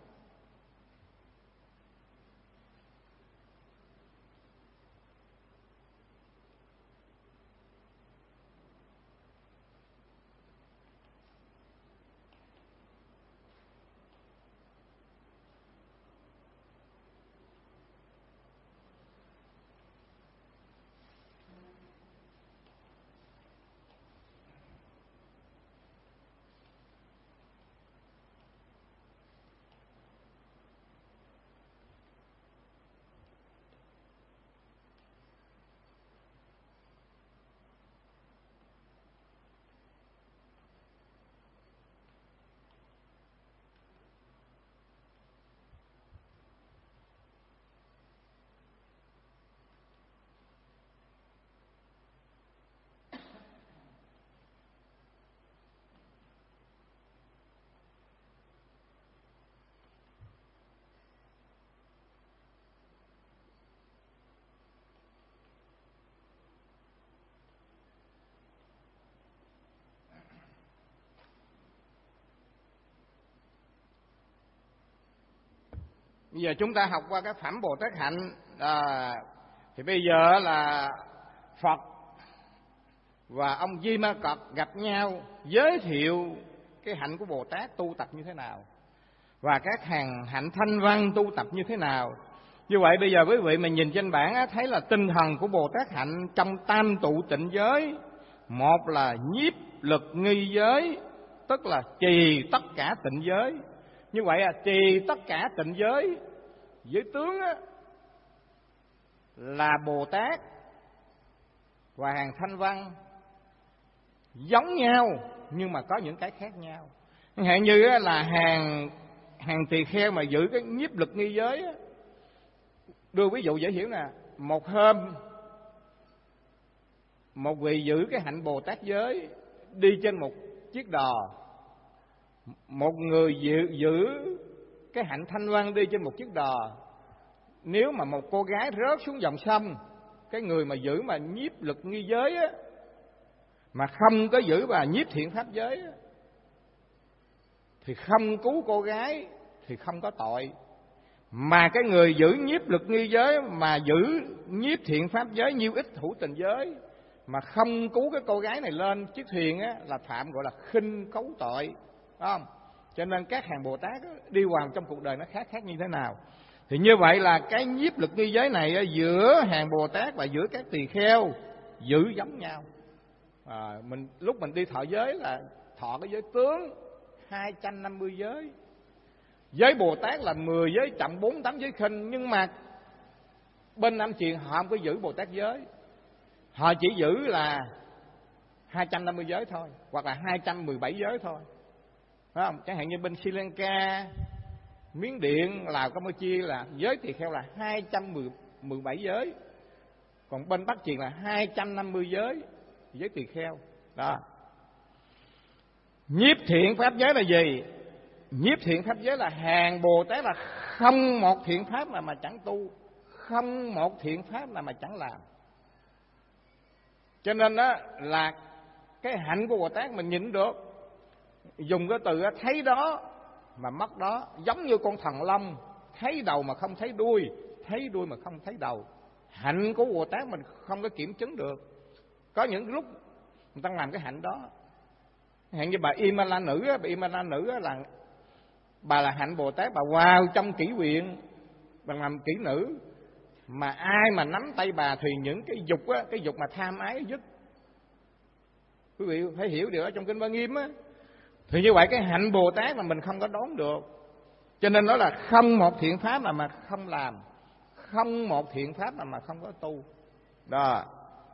Bây giờ chúng ta học qua cái phẩm Bồ Tát hạnh à, thì bây giờ là Phật và ông Di Ma Cật gặp nhau giới thiệu cái hạnh của Bồ Tát tu tập như thế nào và các hàng hạnh thanh văn tu tập như thế nào. Như vậy bây giờ quý vị mình nhìn trên bảng á, thấy là tinh thần của Bồ Tát hạnh trong tam tụ tịnh giới. Một là nhiếp lực nghi giới, tức là trì tất cả tịnh giới. Như vậy à, trì tất cả tịnh giới với tướng á, là Bồ Tát và hàng thanh văn giống nhau nhưng mà có những cái khác nhau. Chẳng hạn như á, là hàng hàng tỳ kheo mà giữ cái nhiếp lực nghi giới á, đưa ví dụ dễ hiểu nè. Một hôm một vị giữ cái hạnh Bồ Tát giới đi trên một chiếc đò, một người giữ, giữ cái hạnh thanh văn đi trên một chiếc đò. Nếu mà một cô gái rớt xuống dòng sông, cái người mà giữ mà nhiếp lực nghi giới á, mà không có giữ và nhiếp thiện pháp giới á, thì không cứu cô gái thì không có tội. Mà cái người giữ nhiếp lực nghi giới mà giữ nhiếp thiện pháp giới, nhiêu ít hữu tình giới, mà không cứu cái cô gái này lên chiếc thuyền á, là phạm gọi là khinh cấu tội, đúng không? Cho nên các hàng Bồ Tát á, đi hoàng trong cuộc đời nó khác khác như thế nào. Thì như vậy là cái nhiếp lực nghi giới này á, giữa hàng Bồ Tát và giữa các tỳ kheo giữ giống nhau. À, mình lúc mình đi thọ giới là thọ cái giới tướng hai trăm năm mươi giới. Giới Bồ Tát là mười giới chậm, bốn tám giới khinh. Nhưng mà bên Nam Truyền họ không có giữ Bồ Tát giới, họ chỉ giữ là hai trăm năm mươi giới thôi, hoặc là hai trăm mười bảy giới thôi, phải không? Chẳng hạn như bên Sri Lanka, Miến Điện, Lào, Campuchia là giới tỳ kheo là hai trăm mười bảy giới. Còn bên Bắc Truyền là hai trăm năm mươi giới, giới tỳ kheo. Đó. Nhiếp thiện pháp giới là gì? Nhiếp thiện pháp giới là hàng Bồ Tát là không một thiện pháp nào mà chẳng tu, không một thiện pháp nào mà chẳng làm. Cho nên đó là cái hạnh của Bồ Tát mình nhịn được. Dùng cái từ thấy đó mà mất đó, giống như con thần long thấy đầu mà không thấy đuôi, thấy đuôi mà không thấy đầu. Hạnh của Bồ Tát mình không có kiểm chứng được. Có những lúc người ta làm cái hạnh đó. Hạnh như bà Imala nữ á, bà Imala nữ á là bà là hạnh Bồ Tát, bà vào trong kỷ viện, bà làm kỹ nữ, mà ai mà nắm tay bà thì những cái dục á, cái dục mà tham ái dứt. Quý vị phải hiểu điều đó trong kinh Hoa Nghiêm á. Thì như vậy cái hạnh Bồ Tát mà mình không có đón được. Cho nên đó là không một thiện pháp mà mà không làm, không một thiện pháp mà mà không có tu. Đó.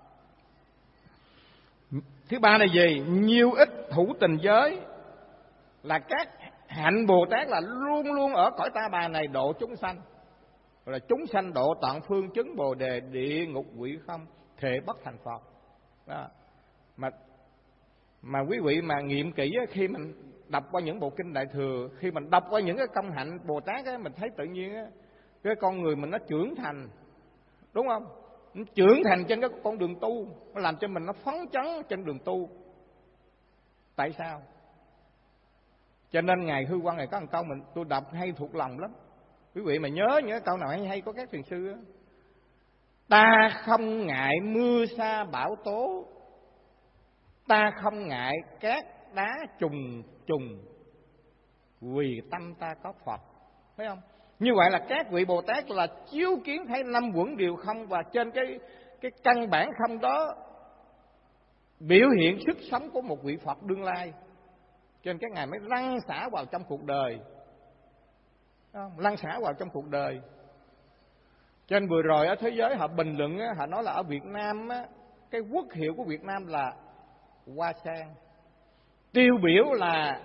Thứ ba là gì? Nhiêu ít hữu tình giới, là các hạnh Bồ Tát là luôn luôn ở cõi ta bà này độ chúng sanh. Gọi là chúng sanh độ tận phương chứng Bồ đề, địa ngục quỷ không, thệ bất thành Phật. Đó. Mà mà quý vị mà nghiệm kỹ á, khi mình đọc qua những bộ kinh Đại Thừa, khi mình đọc qua những cái công hạnh Bồ Tát á, mình thấy tự nhiên á, cái con người mình nó trưởng thành, đúng không? Nó trưởng thành trên cái con đường tu, nó làm cho mình nó phấn chấn trên đường tu. Tại sao? Cho nên Ngài Hư Quang này có một câu mình tôi đọc hay thuộc lòng lắm. Quý vị mà nhớ những cái câu nào hay hay có các thiền sư á. Ta không ngại mưa sa bão tố, ta không ngại cát đá trùng trùng, vì tâm ta có Phật. Thấy không? Như vậy là các vị Bồ Tát là chiếu kiến thấy năm uẩn đều không, và trên cái cái căn bản không đó biểu hiện sức sống của một vị Phật đương lai. Cho nên cái Ngài mới lăn xả vào trong cuộc đời, lăn xả vào trong cuộc đời. Cho nên vừa rồi ở thế giới họ bình luận, họ nói là ở Việt Nam cái quốc hiệu của Việt Nam là hoa sen, tiêu biểu là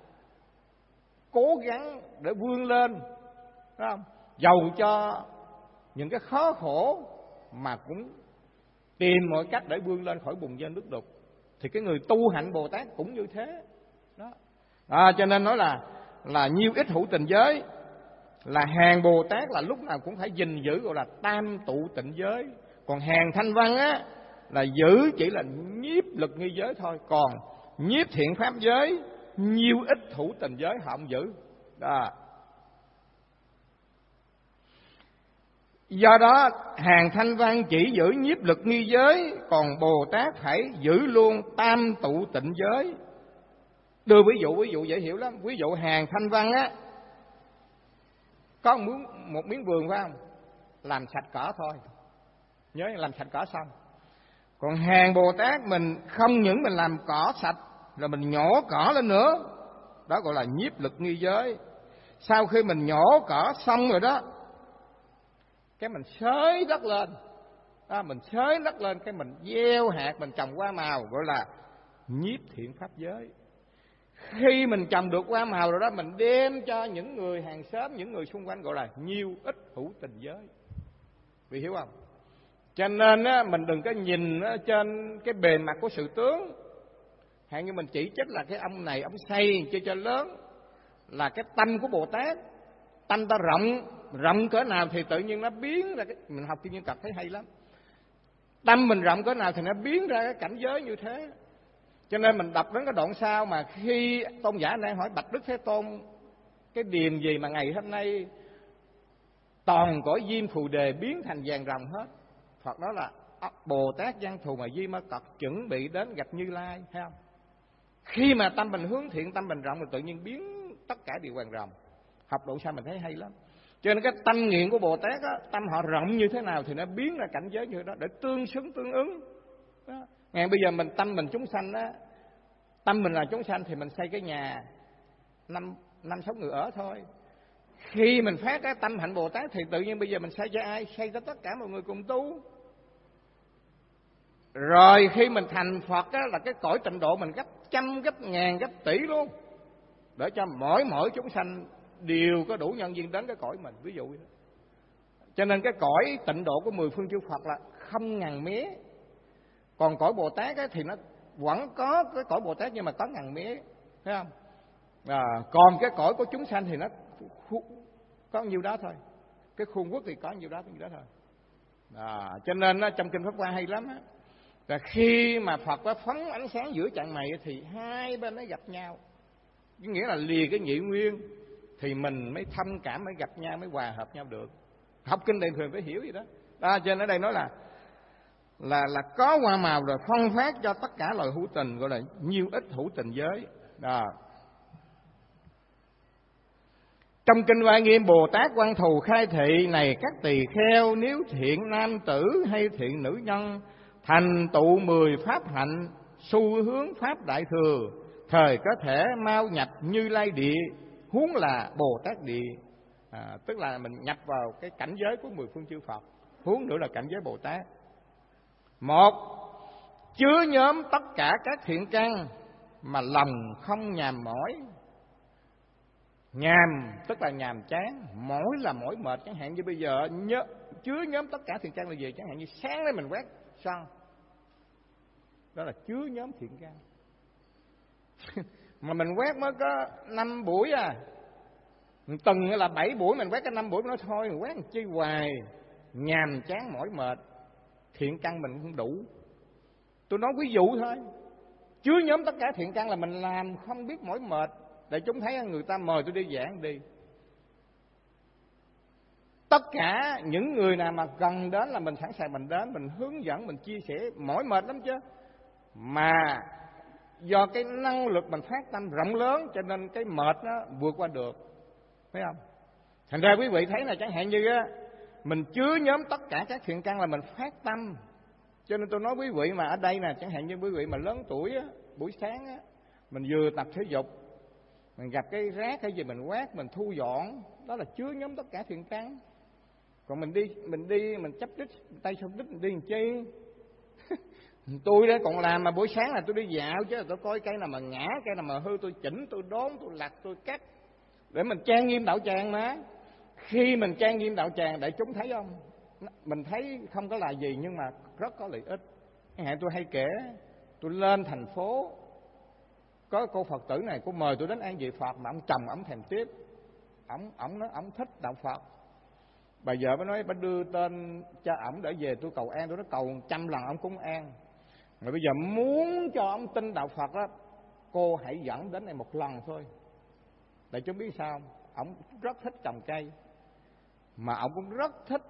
cố gắng để vươn lên, phải không? Dầu cho những cái khó khổ mà cũng tìm mọi cách để vươn lên khỏi bùn vên nước đục. Thì cái người tu hạnh Bồ Tát cũng như thế đó. À, cho nên nói là là nhiêu ít hữu tình giới, là hàng Bồ Tát là lúc nào cũng phải gìn giữ, gọi là tam tụ tịnh giới. Còn hàng Thanh Văn á là giữ chỉ là nhiếp lực nghi giới thôi, còn nhiếp thiện pháp giới, nhiêu ít hữu tình giới họ không giữ đó. Do đó hàng Thanh Văn chỉ giữ nhiếp lực nghi giới, còn Bồ Tát phải giữ luôn tam tụ tịnh giới. Đưa ví dụ, ví dụ dễ hiểu lắm. Ví dụ hàng Thanh Văn á có một miếng, một miếng vườn, phải không? Làm sạch cỏ thôi, nhớ làm sạch cỏ xong. Còn hàng Bồ Tát mình không những mình làm cỏ sạch, rồi mình nhổ cỏ lên nữa, đó gọi là nhiếp lực nghi giới. Sau khi mình nhổ cỏ xong rồi đó, cái mình xới đất lên, đó, mình xới đất lên, cái mình gieo hạt, mình trồng hoa màu, gọi là nhiếp thiện pháp giới. Khi mình trồng được hoa màu rồi đó, mình đem cho những người hàng xóm, những người xung quanh, gọi là nhiêu ít hữu tình giới. Vì hiểu không? Cho nên á, mình đừng có nhìn á, trên cái bề mặt của sự tướng. Hạn như mình chỉ trích là cái ông này, ông xây chơi cho lớn, là cái tâm của Bồ Tát. Tâm ta rộng, rộng cỡ nào thì tự nhiên nó biến ra cái, mình học kinh Nhân Cập thấy hay lắm. Tâm mình rộng cỡ nào thì nó biến ra cái cảnh giới như thế. Cho nên mình đọc đến cái đoạn sau mà khi tôn giả đang hỏi bạch Đức Thế Tôn, cái điềm gì mà ngày hôm nay toàn cõi diêm phù đề biến thành vàng ròng hết. Phật nói là Bồ Tát Văn Thù mà Di Ma Cật chuẩn bị đến gặp Như Lai, thấy không? Khi mà tâm mình hướng thiện, tâm mình rộng thì tự nhiên biến tất cả đều vàng ròng. Học độ sao mình thấy hay lắm. Cho nên cái tâm nguyện của Bồ Tát á, tâm họ rộng như thế nào thì nó biến ra cảnh giới như đó để tương xứng tương ứng. Đó. Ngày bây giờ mình tâm mình chúng sanh á, tâm mình là chúng sanh thì mình xây cái nhà năm năm sáu người ở thôi. Khi mình phát cái tâm hạnh Bồ Tát thì tự nhiên bây giờ mình xây cho ai? Xây cho tất cả mọi người cùng tu. Rồi khi mình thành Phật á, là cái cõi tịnh độ mình gấp trăm, gấp ngàn, gấp tỷ luôn, để cho mỗi mỗi chúng sanh đều có đủ nhân duyên đến cái cõi mình, ví dụ vậy đó. Cho nên cái cõi tịnh độ của mười phương chư Phật là không ngàn mé. Còn cõi Bồ Tát á, thì nó vẫn có cái cõi Bồ Tát nhưng mà có ngàn mé, thấy không? À, còn cái cõi của chúng sanh thì nó có nhiêu đó thôi. Cái khuôn quốc thì có nhiêu đó, nhiêu đó thôi. À, cho nên á, trong kinh Pháp Hoa hay lắm á. Và khi mà Phật có phóng ánh sáng giữa chặng mày thì hai bên nó gặp nhau, nghĩa là lìa cái nhị nguyên thì mình mới thâm cảm, mới gặp nhau, mới hòa hợp nhau được. Học kinh Đại Thừa phải hiểu gì đó. Đó, cho nên ở đây nói là là là có hoa màu rồi phân phát cho tất cả loài hữu tình, gọi là nhiêu ít hữu tình giới. Đó. Trong kinh Hoa Nghiêm, Bồ Tát Quan Thù khai thị: này các tỳ kheo, nếu thiện nam tử hay thiện nữ nhân thành tụ mười pháp hạnh, xu hướng pháp đại thừa, thời có thể mau nhập Như Lai địa, huống là Bồ Tát địa. À, tức là mình nhập vào cái cảnh giới của mười phương chư Phật, huống nữa là cảnh giới Bồ Tát. Một, chứa nhóm tất cả các thiện căn mà lòng không nhàm mỏi. Nhàm tức là nhàm chán, mỏi là mỏi mệt. Chẳng hạn như bây giờ nhớ, chứa nhóm tất cả thiện căn là gì? Chẳng hạn như sáng nay mình quét sân, đó là chứa nhóm thiện căn. Mà mình quét mới có năm buổi à, tuần là bảy buổi, mình quét cái năm buổi, nói thôi mình quét chi hoài, nhàm chán mỏi mệt, thiện căn mình không đủ. Tôi nói ví dụ thôi, chứa nhóm tất cả thiện căn là mình làm không biết mỏi mệt. Để chúng thấy người ta mời tôi đi giảng đi, tất cả những người nào mà cần đến là mình sẵn sàng mình đến, mình hướng dẫn, mình chia sẻ, mỏi mệt lắm chứ. Mà do cái năng lực mình phát tâm rộng lớn cho nên cái mệt nó vượt qua được, thấy không? Thành ra quý vị thấy là chẳng hạn như á, mình chứa nhóm tất cả các thiện căn là mình phát tâm. Cho nên tôi nói quý vị mà ở đây nè, chẳng hạn như quý vị mà lớn tuổi á, buổi sáng á, mình vừa tập thể dục, mình gặp cái rác hay gì mình quét, mình thu dọn, đó là chứa nhóm tất cả thiện căn. Còn mình đi mình đi mình chấp đích tay xong đích mình đi làm chi? Tôi đó còn làm mà buổi sáng là tôi đi dạo chứ, tôi coi cây nào mà ngã, cây nào mà hư tôi chỉnh, tôi đốn, tôi lặt, tôi cắt để mình trang nghiêm đạo tràng mà. Khi mình trang nghiêm đạo tràng để chúng thấy không, mình thấy không có là gì nhưng mà rất có lợi ích. Chẳng hạn tôi hay kể, tôi lên thành phố, có cô Phật tử này, cô mời tôi đến an vị Phật mà ông chồng ông thèm tiếp, ông ông nói ông thích đạo Phật. Bà vợ mới nói bà đưa tên cho ổng để về tôi cầu an. Tôi nói cầu trăm lần ông cũng an. Mà bây giờ muốn cho ông tin đạo Phật á, cô hãy dẫn đến đây một lần thôi. Để chúng biết sao không? Ông rất thích trồng cây, mà ông cũng rất thích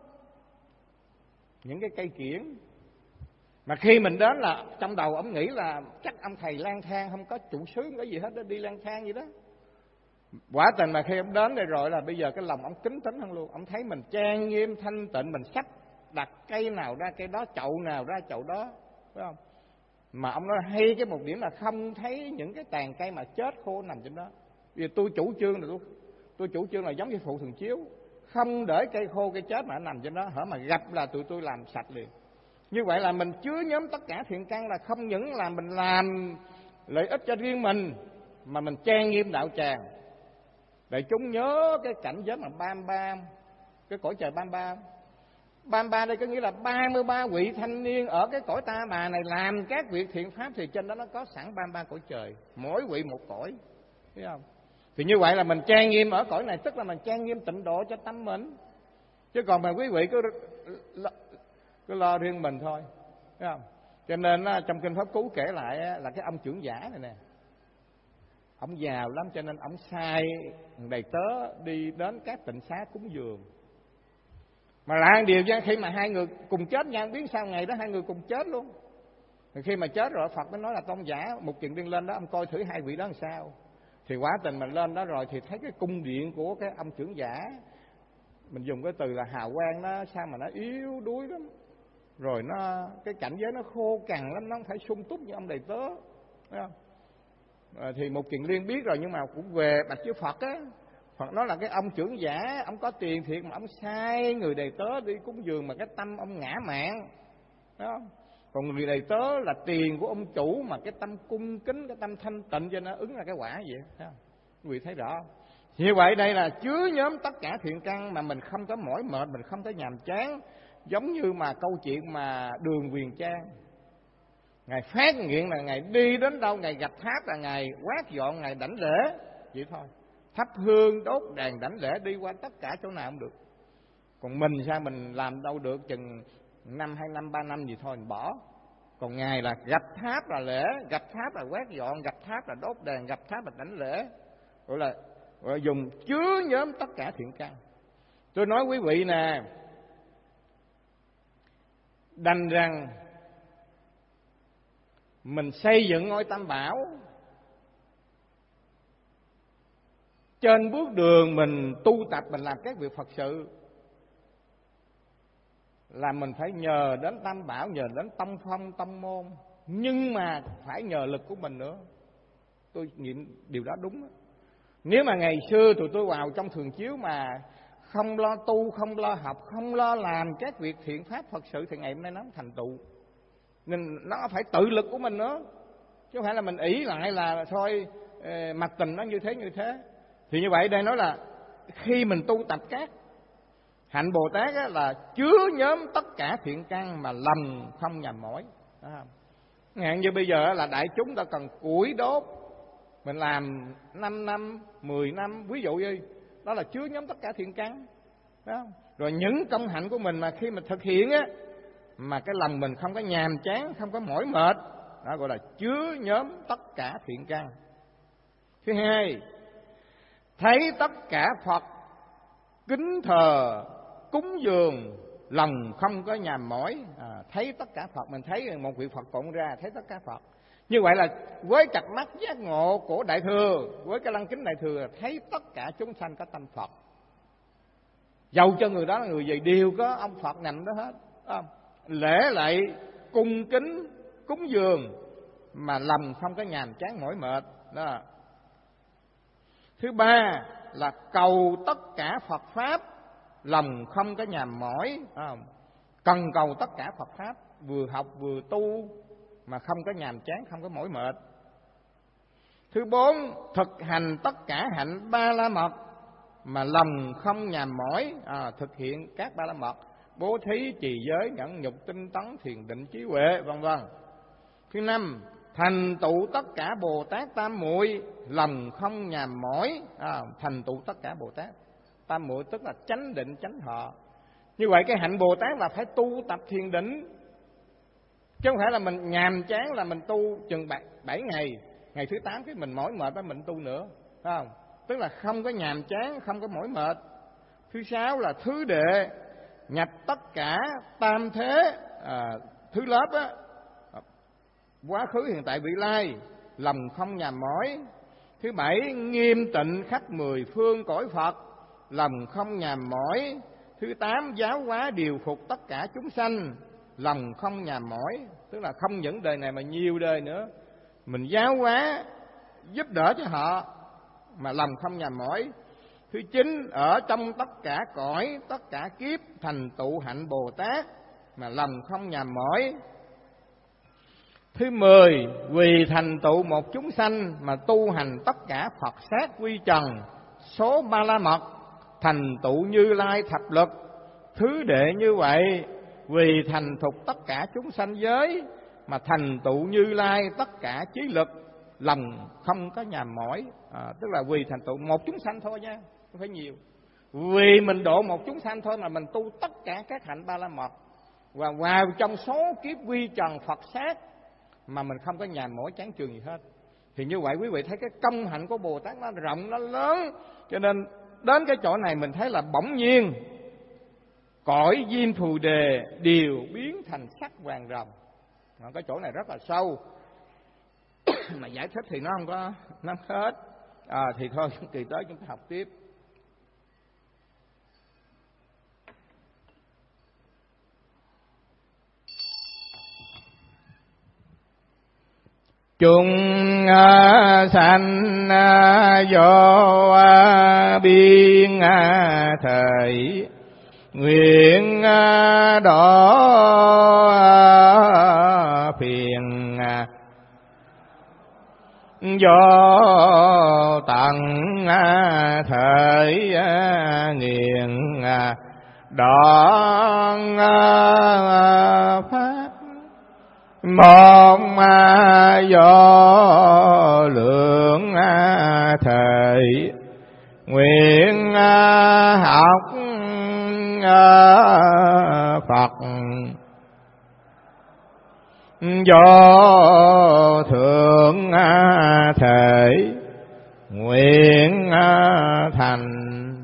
những cái cây kiểng. Mà khi mình đến là trong đầu ông nghĩ là chắc ông thầy lang thang, không có trụ xứ, không có gì hết đó, đi lang thang gì đó. Quả tình mà khi ông đến đây rồi là bây giờ cái lòng ông kính tính hơn luôn. Ông thấy mình trang nghiêm thanh tịnh, mình sắp đặt cây nào ra cây đó, chậu nào ra chậu đó, phải không? Mà ông nói hay cái một điểm là không thấy những cái tàn cây mà chết khô nằm trên đó. Vì tôi chủ trương là tôi, tôi chủ trương là giống như phụ thường chiếu, không để cây khô cây chết mà nó nằm trên đó, hở mà gặp là tụi tôi làm sạch liền. Như vậy là mình chứa nhóm tất cả thiện căn, là không những là mình làm lợi ích cho riêng mình, mà mình trang nghiêm đạo tràng để chúng nhớ cái cảnh giới mà Bam Ba, cái cõi trời Bam Ba. Bam Ba đây có nghĩa là ba mươi ba vị thanh niên ở cái cõi Ta Bà này làm các việc thiện pháp, thì trên đó nó có sẵn Bam Ba cõi trời, mỗi vị một cõi, thấy không? Thì như vậy là mình trang nghiêm ở cõi này, tức là mình trang nghiêm tịnh độ cho tâm mình. Chứ còn mà quý vị cứ cứ lo riêng mình thôi, thấy không? Cho nên trong kinh Pháp Cú kể lại là cái ông trưởng giả này nè, ông giàu lắm, cho nên ông sai đầy tớ đi đến các tịnh xá cúng dường. Mà lại điều ra khi mà hai người cùng chết nhau, biết sao ngày đó hai người cùng chết luôn. Thì khi mà chết rồi Phật mới nói là tôn giả một chuyện điên lên đó, ông coi thử hai vị đó làm sao. Thì quả tình mình lên đó rồi thì thấy cái cung điện của cái ông trưởng giả, mình dùng cái từ là hào quang, nó sao mà nó yếu đuối lắm. Rồi nó cái cảnh giới nó khô cằn lắm, nó không phải sung túc như ông đầy tớ, thấy không? À, thì một Kiền Liên biết rồi nhưng mà cũng về bạch với Phật á. Phật nói là cái ông trưởng giả, ông có tiền thiệt mà ông sai người đầy tớ đi cúng dường mà cái tâm ông ngã mạn, thấy không? Còn người đầy tớ là tiền của ông chủ mà cái tâm cung kính, cái tâm thanh tịnh, cho nó ứng là cái quả vậy, thấy không? Quý vị thấy rõ. Như vậy đây là chứa nhóm tất cả thiện căn mà mình không có mỏi mệt, mình không có nhàm chán. Giống như mà câu chuyện mà Đường Huyền Trang, Ngài phát nguyện là Ngài đi đến đâu, Ngài gặp tháp là Ngài quát dọn, Ngài đảnh lễ, vậy thôi. Thắp hương, đốt đèn, đảnh lễ, đi qua tất cả chỗ nào cũng được. Còn mình sao mình làm đâu được, chừng năm, hai năm, ba năm gì thôi mình bỏ. Còn Ngài là gạch tháp là lễ, gạch tháp là quét dọn, gạch tháp là đốt đèn, gạch tháp là đảnh lễ, gọi là, gọi là dùng chứa nhóm tất cả thiện căn. Tôi nói quý vị nè, đành rằng mình xây dựng ngôi Tam Bảo, trên bước đường mình tu tập, mình làm các việc Phật sự, là mình phải nhờ đến Tam Bảo, nhờ đến tông phong tông môn, nhưng mà phải nhờ lực của mình nữa. Tôi nghiệm điều đó đúng. Nếu mà ngày xưa tụi tôi vào trong thường chiếu mà không lo tu, không lo học, không lo làm các việc thiện pháp Phật sự, thì ngày hôm nay nó không thành tựu. Nên nó phải tự lực của mình nữa, chứ không phải là mình ỷ lại là thôi mặt tình nó như thế như thế. Thì như vậy đây nói là khi mình tu tập các hạnh Bồ Tát á, là chứa nhóm tất cả thiện căn mà lòng không nhằm mỏi. Ngạn như bây giờ là đại chúng ta cần củi đốt, mình làm năm năm, mười năm, ví dụ như đó là chứa nhóm tất cả thiện căn. Đó. Rồi những công hạnh của mình mà khi mình thực hiện á, mà cái lòng mình không có nhàm chán, không có mỏi mệt, đó gọi là chứa nhóm tất cả thiện căn. Thứ hai, thấy tất cả Phật kính thờ cúng dường, lòng không có nhàm mỏi. À, thấy tất cả Phật, mình thấy một vị Phật cộng ra, thấy tất cả Phật. Như vậy là với cặp mắt giác ngộ của Đại Thừa, với cái lăng kính Đại Thừa, thấy tất cả chúng sanh có tâm Phật. Dầu cho người đó là người gì đều có ông Phật nằm đó hết. Không? Lễ lạy cung kính cúng dường mà lòng không có nhàm chán mỏi mệt. Đó. Thứ ba là cầu tất cả Phật pháp, lòng không có nhàm mỏi. Không? Cần cầu tất cả Phật pháp, vừa học vừa tu mà không có nhàm chán, không có mỏi mệt. Thứ bốn, thực hành tất cả hạnh ba la mật mà lòng không nhàm mỏi. À, thực hiện các ba la mật, bố thí, trì giới, nhẫn nhục, tinh tấn, thiền định, trí huệ, vân vân. Thứ năm, thành tựu tất cả Bồ Tát Tam Muội, lòng không nhàm mỏi. À, thành tựu tất cả Bồ Tát Tam Muội tức là chánh định, chánh thọ. Như vậy cái hạnh Bồ Tát là phải tu tập thiền định, chứ không phải là mình nhàm chán là mình tu chừng bảy ngày, ngày thứ tám cái mình mỏi mệt đó mình tu nữa, phải không? Tức là không có nhàm chán, không có mỏi mệt. Thứ sáu là thứ đệ, nhập tất cả tam thế, à, thứ lớp á, quá khứ hiện tại vị lai, lòng không nhàm mỏi. Thứ bảy, nghiêm tịnh khắp mười phương cõi Phật, lòng không nhàm mỏi. Thứ tám, giáo hóa điều phục tất cả chúng sanh, lòng không nhàm mỏi. Tức là không những đời này mà nhiều đời nữa mình giáo hóa giúp đỡ cho họ mà lòng không nhàm mỏi. Thứ chín, ở trong tất cả cõi, tất cả kiếp thành tựu hạnh Bồ Tát mà lòng không nhàm mỏi. Thứ mười, vì thành tựu một chúng sanh mà tu hành tất cả Phật sát quy trần, số ba la mật, thành tựu Như Lai thập lực. Thứ đệ như vậy, vì thành thục tất cả chúng sanh giới mà thành tựu Như Lai tất cả trí lực, lòng không có nhàm mỏi. À, tức là vì thành tựu một chúng sanh thôi nha, không phải nhiều. Vì mình độ một chúng sanh thôi mà mình tu tất cả các hạnh ba la mật, và vào trong số kiếp quy trần Phật sát mà mình không có nhàm mỏi chán chường gì hết. Thì như vậy quý vị thấy cái công hạnh của Bồ Tát nó rộng, nó lớn. Cho nên đến cái chỗ này mình thấy là bỗng nhiên cõi Diêm Phù Đề đều biến thành sắc vàng rồng. Cái chỗ này rất là sâu mà giải thích thì nó không có nắm hết. À, thì thôi kỳ tới chúng ta học tiếp. Chúng sanh do biên thời nguyện đó phiền, do tận thời nghiền đoạn pháp, một do lượng thời nguyện học Phật, do thượng thể nguyện thành.